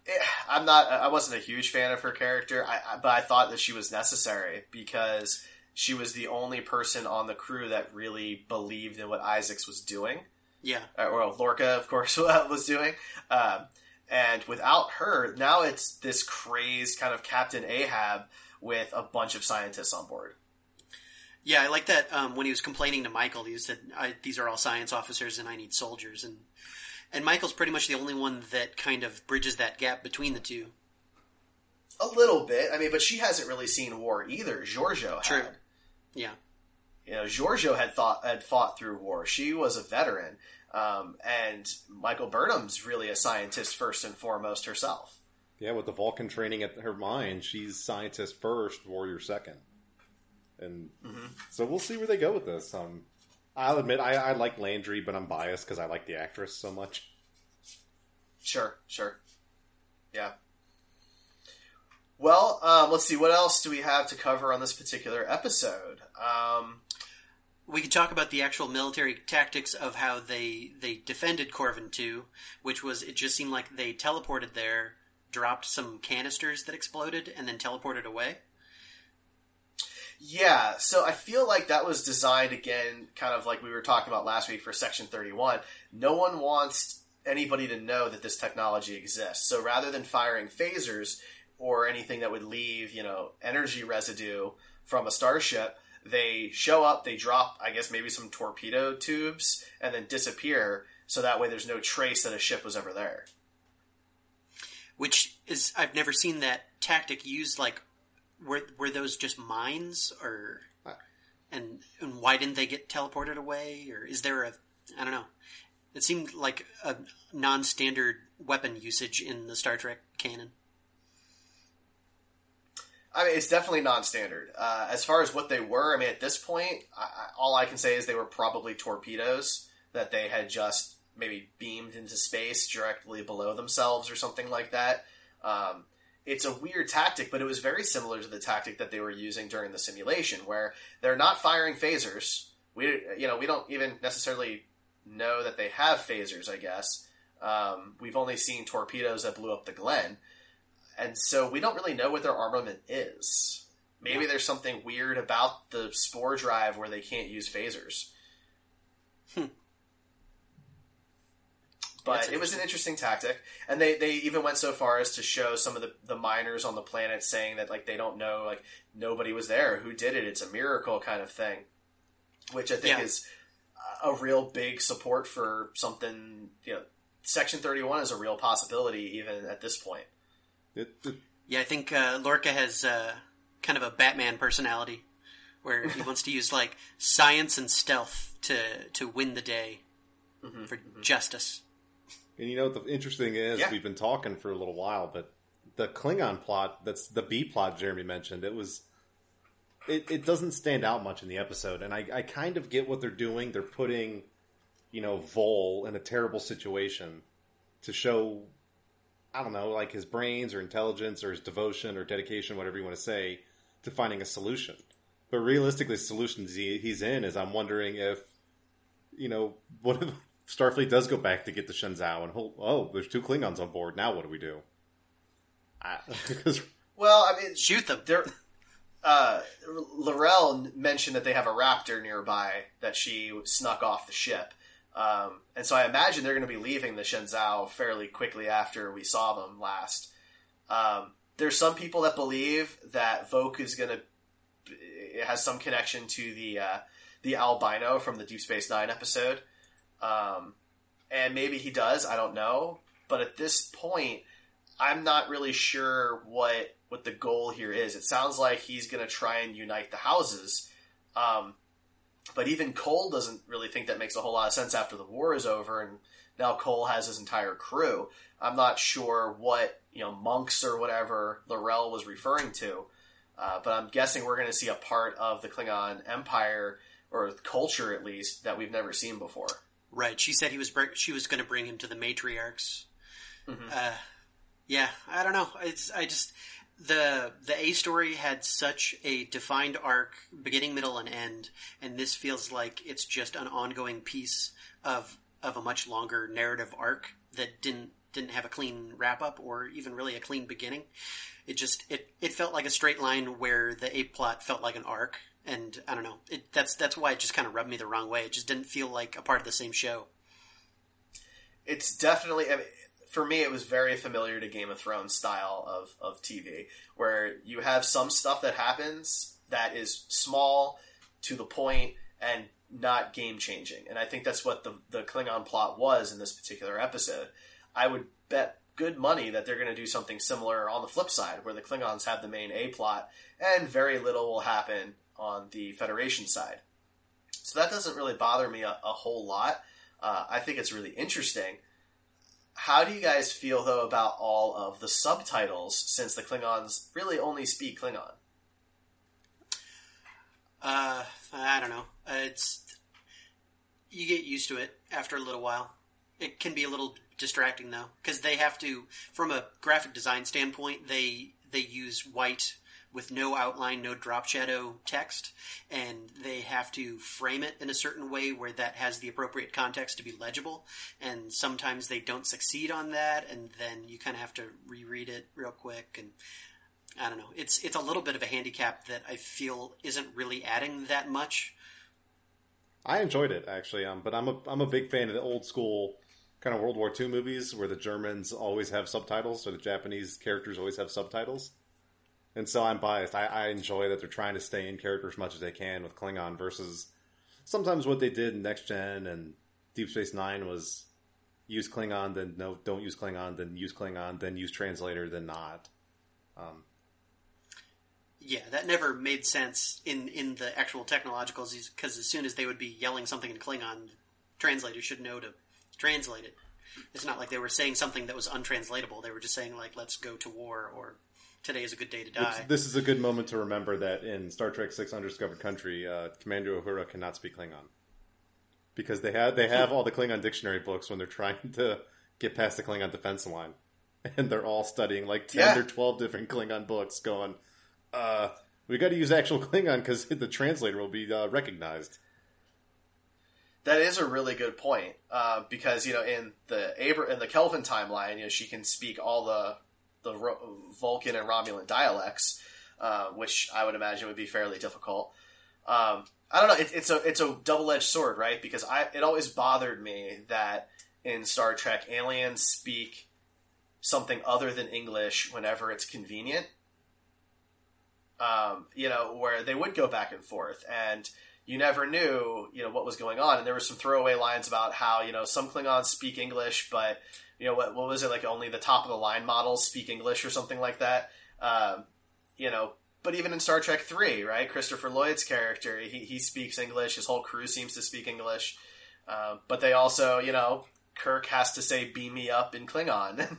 I wasn't a huge fan of her character, but I thought that she was necessary because she was the only person on the crew that really believed in what Isaacs was doing. Yeah. Or Lorca, of course, was doing. And without her, now it's this crazed kind of Captain Ahab with a bunch of scientists on board. Yeah, I like that when he was complaining to Michael, he said, these are all science officers and I need soldiers. And Michael's pretty much the only one that kind of bridges that gap between the two. A little bit. I mean, but she hasn't really seen war either. Giorgio had. True. Yeah. You know, Giorgio had fought through war. She was a veteran. And Michael Burnham's really a scientist first and foremost herself. Yeah, with the Vulcan training at her mind, she's scientist first, warrior second. And so we'll see where they go with this. I'll admit, I like Landry, but I'm biased because I like the actress so much. Sure. Yeah. Well, let's see. What else do we have to cover on this particular episode? We could talk about the actual military tactics of how they defended Corvin 2, which was, it just seemed like they teleported there, dropped some canisters that exploded, and then teleported away. Yeah, so I feel like that was designed, again, kind of like we were talking about last week for Section 31. No one wants anybody to know that this technology exists. So rather than firing phasers or anything that would leave, energy residue from a starship, they show up, they drop, I guess, maybe some torpedo tubes, and then disappear, so that way there's no trace that a ship was ever there. Which is, I've never seen that tactic used, like, were those just mines, or, and why didn't they get teleported away, or is there I don't know. It seemed like a non-standard weapon usage in the Star Trek canon. I mean, it's definitely non-standard. As far as what they were, I mean, at this point, all I can say is they were probably torpedoes that they had just maybe beamed into space directly below themselves or something like that. It's a weird tactic, but it was very similar to the tactic that they were using during the simulation, where they're not firing phasers. We don't even necessarily know that they have phasers, I guess. We've only seen torpedoes that blew up the Glen. And so we don't really know what their armament is. Maybe there's something weird about the spore drive where they can't use phasers. But it was an interesting tactic. And they even went so far as to show some of the miners on the planet saying that, like, they don't know, like, nobody was there. Who did it? It's a miracle kind of thing. Which I think is a real big support for something, Section 31 is a real possibility even at this point. Yeah, I think Lorca has kind of a Batman personality, where he wants to use, like, science and stealth to win the day for justice. And the interesting thing is, we've been talking for a little while, but the Klingon plot, that's the B plot Jeremy mentioned, it doesn't stand out much in the episode, and I kind of get what they're doing. They're putting, Vol in a terrible situation to show, I don't know, like his brains or intelligence or his devotion or dedication, whatever you want to say, to finding a solution. But realistically, the solution he's in is, I'm wondering if, what if Starfleet does go back to get the Shenzhou and there's 2 Klingons on board. Now what do we do? Well, I mean, shoot them. L'Rell mentioned that they have a Raptor nearby that she snuck off the ship. And so I imagine they're going to be leaving the Shenzhou fairly quickly after we saw them last. There's some people that believe that Voq is it has some connection to the albino from the Deep Space Nine episode. And maybe he does, I don't know. But at this point, I'm not really sure what the goal here is. It sounds like he's going to try and unite the houses. But even Cole doesn't really think that makes a whole lot of sense after the war is over, and now Cole has his entire crew. I'm not sure what, monks or whatever L'Rell was referring to, but I'm guessing we're going to see a part of the Klingon Empire, or culture at least, that we've never seen before. Right. She said she was going to bring him to the matriarchs. Yeah, I don't know. The A story had such a defined arc, beginning, middle, and end, and this feels like it's just an ongoing piece of a much longer narrative arc that didn't have a clean wrap up or even really a clean beginning. It felt like a straight line where the A plot felt like an arc, And I don't know. That's why it just kind of rubbed me the wrong way. It just didn't feel like a part of the same show. It's definitely, I mean, for me, it was very familiar to Game of Thrones style of TV, where you have some stuff that happens that is small, to the point, and not game-changing. And I think that's what the Klingon plot was in this particular episode. I would bet good money that they're going to do something similar on the flip side, where the Klingons have the main A-plot, and very little will happen on the Federation side. So that doesn't really bother me a whole lot. I think it's really interesting. How do you guys feel, though, about all of the subtitles, since the Klingons really only speak Klingon? I don't know. You get used to it after a little while. It can be a little distracting, though, because they have to, from a graphic design standpoint, they use white with no outline, no drop shadow text, and they have to frame it in a certain way where that has the appropriate context to be legible, and sometimes they don't succeed on that, and then you kind of have to reread it real quick, and I don't know. It's a little bit of a handicap that I feel isn't really adding that much. I enjoyed it, actually, but I'm a big fan of the old school kind of World War II movies where the Germans always have subtitles, or the Japanese characters always have subtitles. And so I'm biased. I enjoy that they're trying to stay in character as much as they can with Klingon versus sometimes what they did in Next Gen and Deep Space Nine was use Klingon, then no, don't use Klingon, then use Klingon, then use translator, then not. Yeah, that never made sense in the actual technologicals, because as soon as they would be yelling something in Klingon, translators should know to translate it. It's not like they were saying something that was untranslatable. They were just saying, like, let's go to war, or today is a good day to die. This is a good moment to remember that in Star Trek VI Undiscovered Country, Commander Uhura cannot speak Klingon. Because they have all the Klingon dictionary books when they're trying to get past the Klingon defense line. And they're all studying like 10 or 12 different Klingon books going, we got to use actual Klingon because the translator will be recognized. That is a really good point, because in the Kelvin timeline, she can speak all the Vulcan and Romulan dialects, which I would imagine would be fairly difficult. I don't know. It's a double-edged sword, right? Because it always bothered me that in Star Trek, aliens speak something other than English whenever it's convenient. Where they would go back and forth, and you never knew, what was going on. And there were some throwaway lines about how, some Klingons speak English, but, what was it, like only the top of the line models speak English or something like that. But even in Star Trek 3, right, Christopher Lloyd's character, he speaks English, his whole crew seems to speak English. But they also, Kirk has to say "beam me up" in Klingon.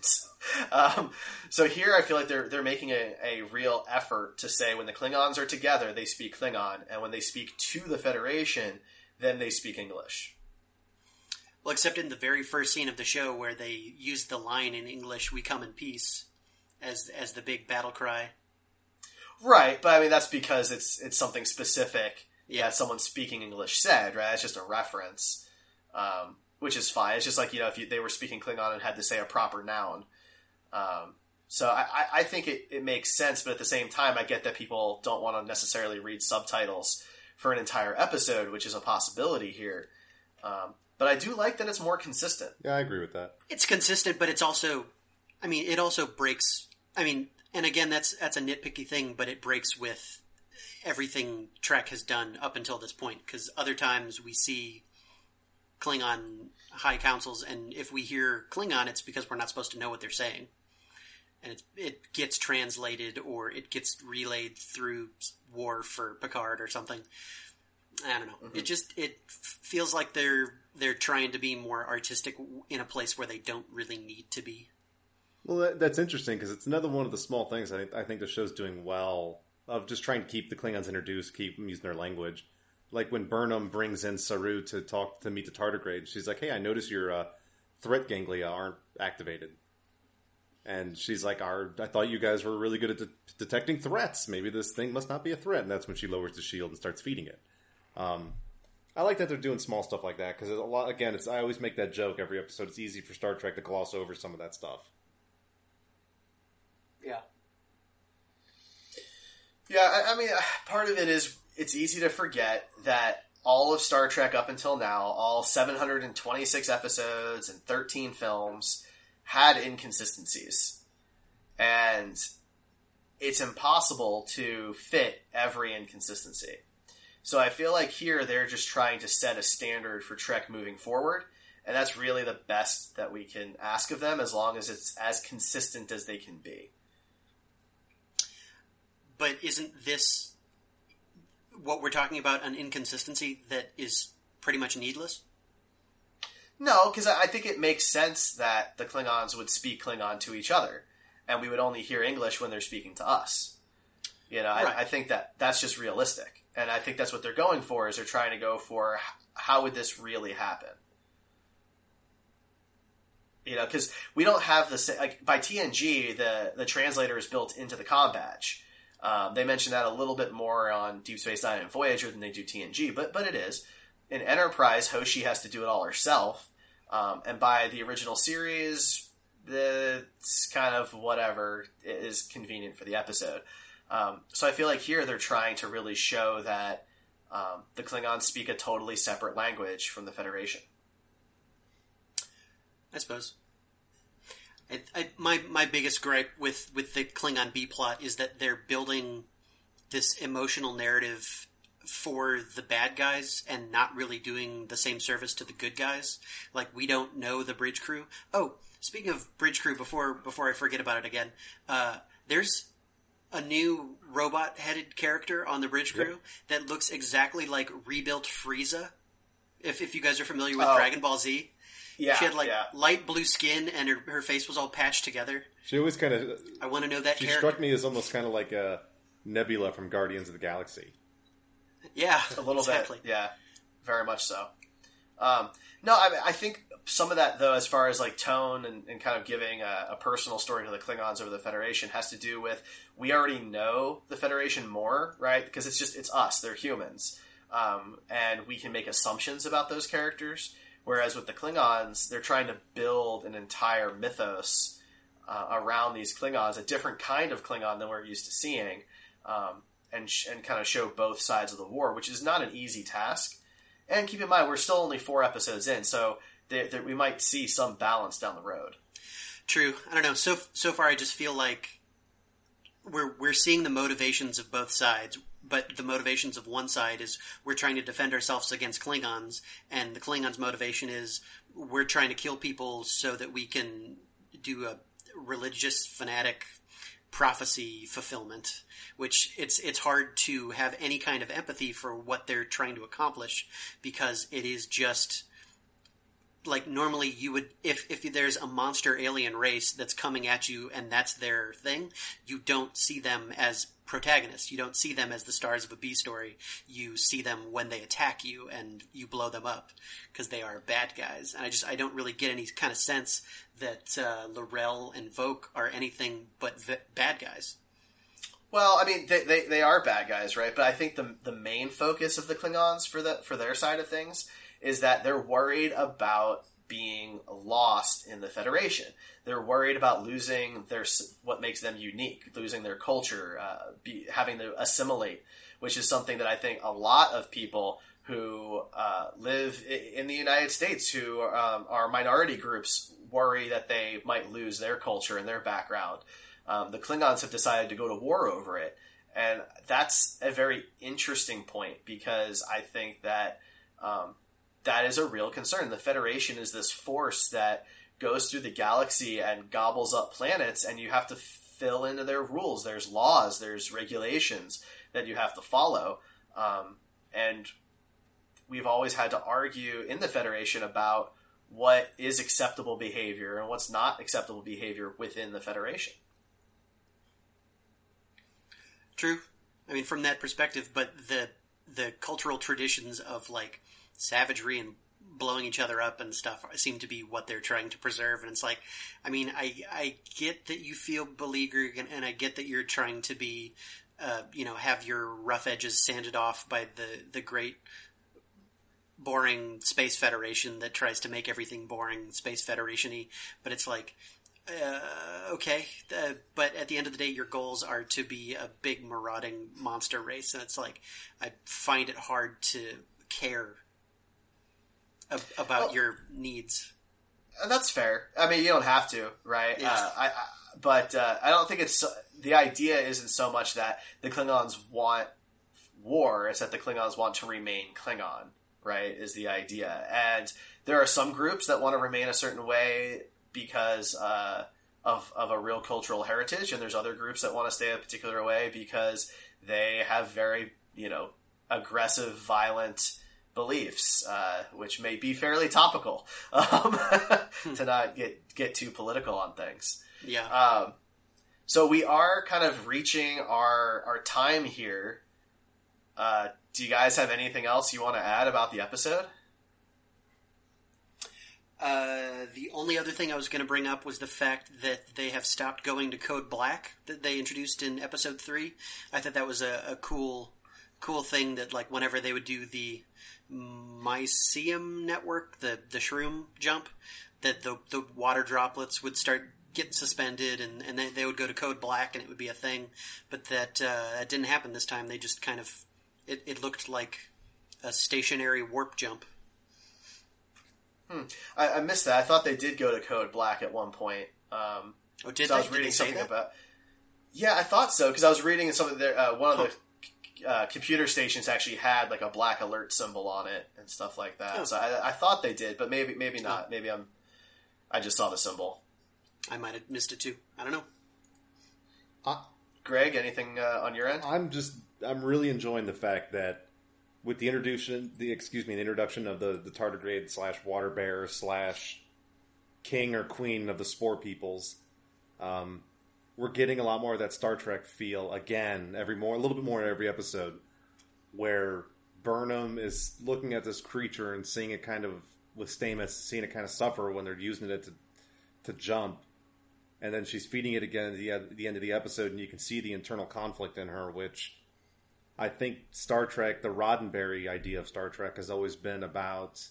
So here I feel like they're making a real effort to say when the Klingons are together, they speak Klingon, and when they speak to the Federation, then they speak English. Well, except in the very first scene of the show where they used the line in English, "We come in peace," as the big battle cry. Right, but I mean that's because it's something specific that someone speaking English said, right? It's just a reference. Which is fine. It's just like, if they were speaking Klingon and had to say a proper noun. So I think it makes sense, but at the same time, I get that people don't want to necessarily read subtitles for an entire episode, which is a possibility here. But I do like that it's more consistent. Yeah, I agree with that. It's consistent, but it's also, it also breaks, and again, that's a nitpicky thing, but it breaks with everything Trek has done up until this point, because other times we see Klingon high councils, and if we hear Klingon, it's because we're not supposed to know what they're saying, and it gets translated or it gets relayed through Worf for Picard or something. I don't know. Mm-hmm. It feels like they're trying to be more artistic in a place where they don't really need to be. Well, that's interesting because it's another one of the small things I think the show's doing well of just trying to keep the Klingons introduced, keep them using their language. Like when Burnham brings in Saru to meet the tardigrade, she's like, "Hey, I notice your threat ganglia aren't activated." And she's like, "I thought you guys were really good at detecting threats. Maybe this thing must not be a threat." And that's when she lowers the shield and starts feeding it. I like that they're doing small stuff like that because a lot. Again, I always make that joke every episode. It's easy for Star Trek to gloss over some of that stuff. Yeah. Yeah, I mean, part of it is it's easy to forget that all of Star Trek up until now, all 726 episodes and 13 films, had inconsistencies. And it's impossible to fit every inconsistency. So I feel like here they're just trying to set a standard for Trek moving forward, and that's really the best that we can ask of them, as long as it's as consistent as they can be. But isn't this what we're talking about, an inconsistency that is pretty much needless? No, because I think it makes sense that the Klingons would speak Klingon to each other, and we would only hear English when they're speaking to us. You know, Right. I think that that's just realistic. And I think that's what they're going for, is they're trying to go for how would this really happen? You know, because we don't have the... Like, by TNG, the translator is built into the comm badge. They mention that a little bit more on Deep Space Nine and Voyager than they do TNG, but it is. In Enterprise, Hoshi has to do it all herself. And by the original series, it's kind of whatever is convenient for the episode. So I feel like here they're trying to really show that the Klingons speak a totally separate language from the Federation. I suppose. My biggest gripe with the Klingon B plot is that they're building this emotional narrative for the bad guys and not really doing the same service to the good guys. Like, we don't know the bridge crew. Oh, speaking of bridge crew, before I forget about it again, there's a new robot-headed character on the bridge crew that looks exactly like rebuilt Frieza. If you guys are familiar with Dragon Ball Z. Yeah, She had light blue skin and her face was all patched together. She always kind of... I want to know that She character. struck me as almost kind of like a Nebula from Guardians of the Galaxy. Yeah, A little exactly. bit, yeah, very much so. No, I think some of that, though, as far as like tone and kind of giving a personal story to the Klingons over the Federation, has to do with we already know the Federation more, right? Because it's us, they're humans, and we can make assumptions about those characters. Whereas with the Klingons, they're trying to build an entire mythos around these Klingons, a different kind of Klingon than we're used to seeing, and kind of show both sides of the war, which is not an easy task. And keep in mind, we're still only 4 episodes in, so we might see some balance down the road. True. I don't know. So far, I just feel like we're seeing the motivations of both sides, but the motivations of one side is we're trying to defend ourselves against Klingons, and the Klingons' motivation is we're trying to kill people so that we can do a religious fanatic prophecy fulfillment, which it's hard to have any kind of empathy for what they're trying to accomplish, because it is just like, normally you would, if there's a monster alien race that's coming at you and that's their thing, you don't see them as protagonists. You don't see them as the stars of a B story. You see them when they attack you and you blow them up because they are bad guys. And I don't really get any kind of sense that L'Rell and Voq are anything but bad guys. Well, I mean, they are bad guys, right? But I think the main focus of the Klingons for their side of things is that they're worried about being lost in the Federation. They're worried about losing what makes them unique, losing their culture, having to assimilate, which is something that I think a lot of people who live in the United States, who are minority groups, worry that they might lose their culture and their background. The Klingons have decided to go to war over it. And that's a very interesting point, because I think that that is a real concern. The Federation is this force that goes through the galaxy and gobbles up planets, and you have to fill into their rules. There's laws, there's regulations that you have to follow. And we've always had to argue in the Federation about what is acceptable behavior and what's not acceptable behavior within the Federation. True. I mean, from that perspective, but the cultural traditions of, like, savagery and blowing each other up and stuff seem to be what they're trying to preserve. And it's like, I mean, I get that you feel beleaguered, and I get that you're trying to be, have your rough edges sanded off by the great boring Space Federation that tries to make everything boring Space Federation-y. But it's like, Okay, but at the end of the day, your goals are to be a big marauding monster race, and it's like I find it hard to care about your needs. That's fair. I mean, you don't have to, right? Yeah. But I don't think it's the idea isn't so much that the Klingons want war; it's that the Klingons want to remain Klingon, right? Is the idea, and there are some groups that want to remain a certain way because of a real cultural heritage, and there's other groups that want to stay a particular way because they have very, aggressive, violent beliefs, which may be fairly topical, to not get too political on things. Yeah. So we are kind of reaching our time here. Do you guys have anything else you want to add about the episode? The only other thing I was going to bring up was the fact that they have stopped going to Code Black that they introduced in episode 3. I thought that was a cool thing that, like, whenever they would do the Mycelium network, the shroom jump, that the water droplets would start getting suspended and then they would go to Code Black and it would be a thing. But that didn't happen this time. They just kind of, it looked like a stationary warp jump. I missed that. I thought they did go to Code Black at one point. Did I was they? reading Did they say something that? about. Yeah, I thought so because I was reading something there. One of the computer stations actually had like a black alert symbol on it and stuff like that. Oh. So I thought they did, but maybe not. Maybe I just saw the symbol. I might have missed it too. I don't know. Greg, anything on your end? I'm really enjoying the fact that with the introduction of the tardigrade / water bear / king or queen of the spore peoples, we're getting a lot more of that Star Trek feel again. A little bit more in every episode, where Burnham is looking at this creature and seeing it kind of with Stamets, seeing it kind of suffer when they're using it to jump, and then she's feeding it again at the end of the episode, and you can see the internal conflict in her, which I think Star Trek, the Roddenberry idea of Star Trek, has always been about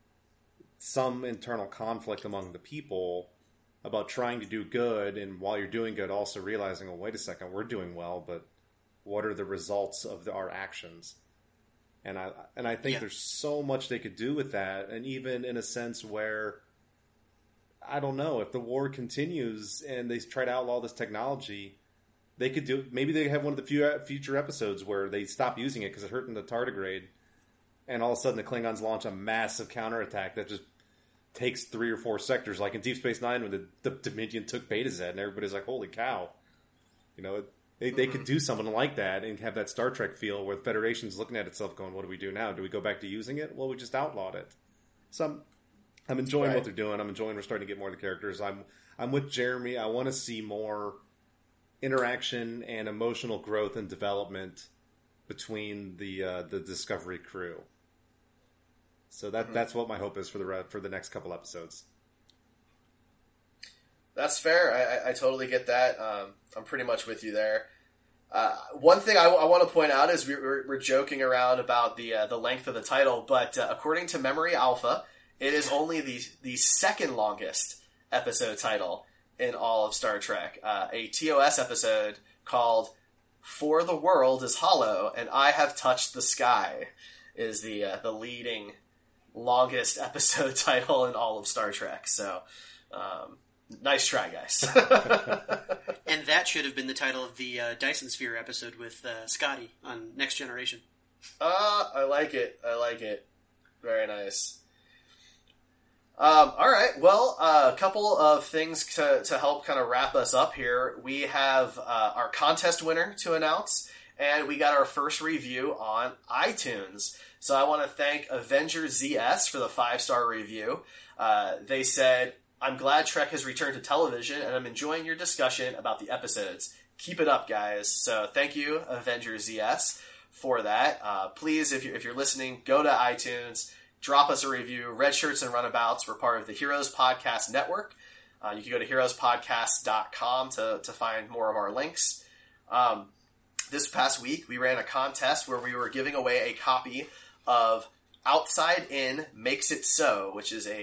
some internal conflict among the people about trying to do good, and while you're doing good, also realizing, oh, wait a second, we're doing well, but what are the results of our actions? And I think there's so much they could do with that, and even in a sense where, I don't know, if the war continues and they try to outlaw this technology, they could do. Maybe they have one of the few future episodes where they stop using it because it's hurting the tardigrade, and all of a sudden the Klingons launch a massive counterattack that just takes 3 or 4 sectors, like in Deep Space Nine when the Dominion took Betazed, and everybody's like, "Holy cow!" They could do something like that and have that Star Trek feel where the Federation's looking at itself, going, "What do we do now? Do we go back to using it? Well, we just outlawed it." So I'm enjoying what they're doing. I'm enjoying we're starting to get more of the characters. I'm with Jeremy. I want to see more interaction and emotional growth and development between the Discovery crew. So that's what my hope is for the next couple episodes. That's fair. I totally get that. I'm pretty much with you there. One thing I want to point out is we're joking around about the length of the title, but according to Memory Alpha, it is only the second longest episode title in all of Star Trek. A TOS episode called "For the World is Hollow and I Have Touched the Sky" is the leading longest episode title in all of Star Trek. So, nice try, guys. And that should have been the title of the Dyson Sphere episode with Scotty on Next Generation. I like it. Very nice. All right. Well, a couple of things to help kind of wrap us up here. We have our contest winner to announce, and we got our first review on iTunes. So I want to thank Avenger ZS for the 5-star review. They said, "I'm glad Trek has returned to television, and I'm enjoying your discussion about the episodes. Keep it up, guys." So thank you, Avenger ZS, for that. Please, if you're listening, go to iTunes, drop us a review. Red Shirts and Runabouts, we're part of the Heroes Podcast Network. You can go to heroespodcast.com to find more of our links. This past week, we ran a contest where we were giving away a copy of Outside In Makes It So, which is a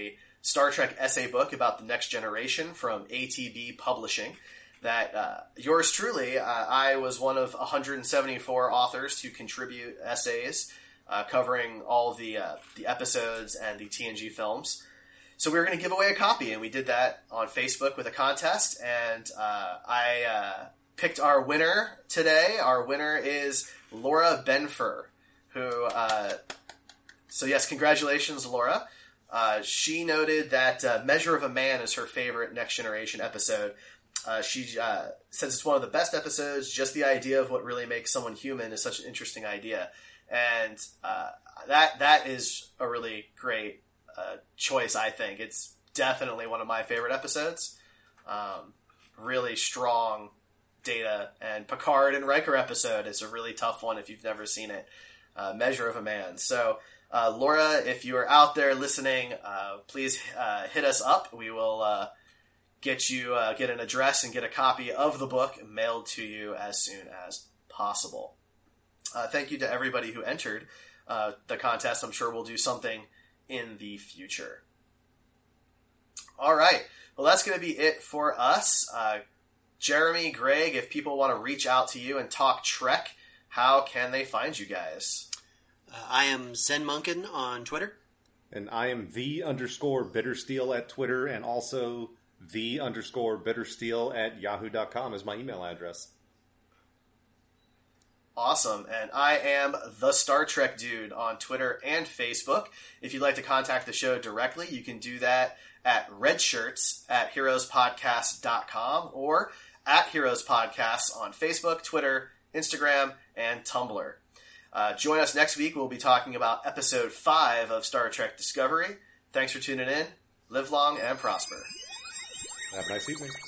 Star Trek essay book about the next generation from ATB Publishing. That yours truly, I was one of 174 authors to contribute essays covering all of the episodes and the TNG films. So we were going to give away a copy, and we did that on Facebook with a contest, and I picked our winner today. Our winner is Laura Benfer, who... so yes, congratulations, Laura. She noted that Measure of a Man is her favorite Next Generation episode. She says it's one of the best episodes. Just the idea of what really makes someone human is such an interesting idea. And that is a really great choice, I think. It's definitely one of my favorite episodes. Really strong Data and Picard and Riker episode is a really tough one if you've never seen it. Measure of a Man. So, Laura, if you are out there listening, please hit us up. We will get an address and get a copy of the book mailed to you as soon as possible. Thank you to everybody who entered the contest. I'm sure we'll do something in the future. All right. Well, that's going to be it for us. Jeremy, Greg, if people want to reach out to you and talk Trek, how can they find you guys? I am ZenMunkin on Twitter. And I am _Bittersteel at Twitter, and also _Bittersteel at yahoo.com is my email address. Awesome. And I am the Star Trek Dude on Twitter and Facebook. If you'd like to contact the show directly, you can do that at redshirts@heroespodcast.com or at Heroes Podcasts on Facebook, Twitter, Instagram, and Tumblr. Join us next week. We'll be talking about Episode 5 of Star Trek Discovery. Thanks for tuning in. Live long and prosper. Have a nice evening.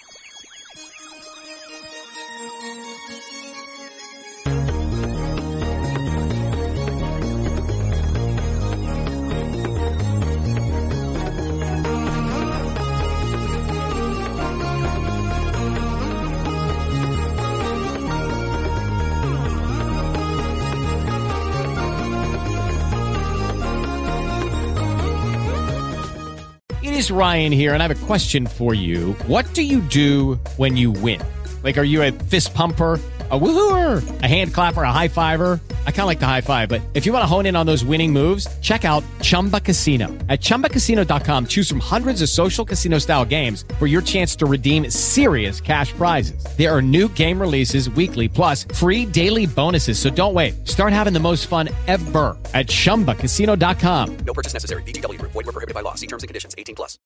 It is Ryan here, and I have a question for you. What do you do when you win? Like, are you a fist pumper, a woohooer, a hand clapper, a high fiver? I kind of like the high five, but if you want to hone in on those winning moves, check out Chumba Casino. At ChumbaCasino.com, choose from hundreds of social casino-style games for your chance to redeem serious cash prizes. There are new game releases weekly, plus free daily bonuses. So don't wait. Start having the most fun ever at ChumbaCasino.com. No purchase necessary. VGW Group. Void where prohibited by law. See terms and conditions. 18+.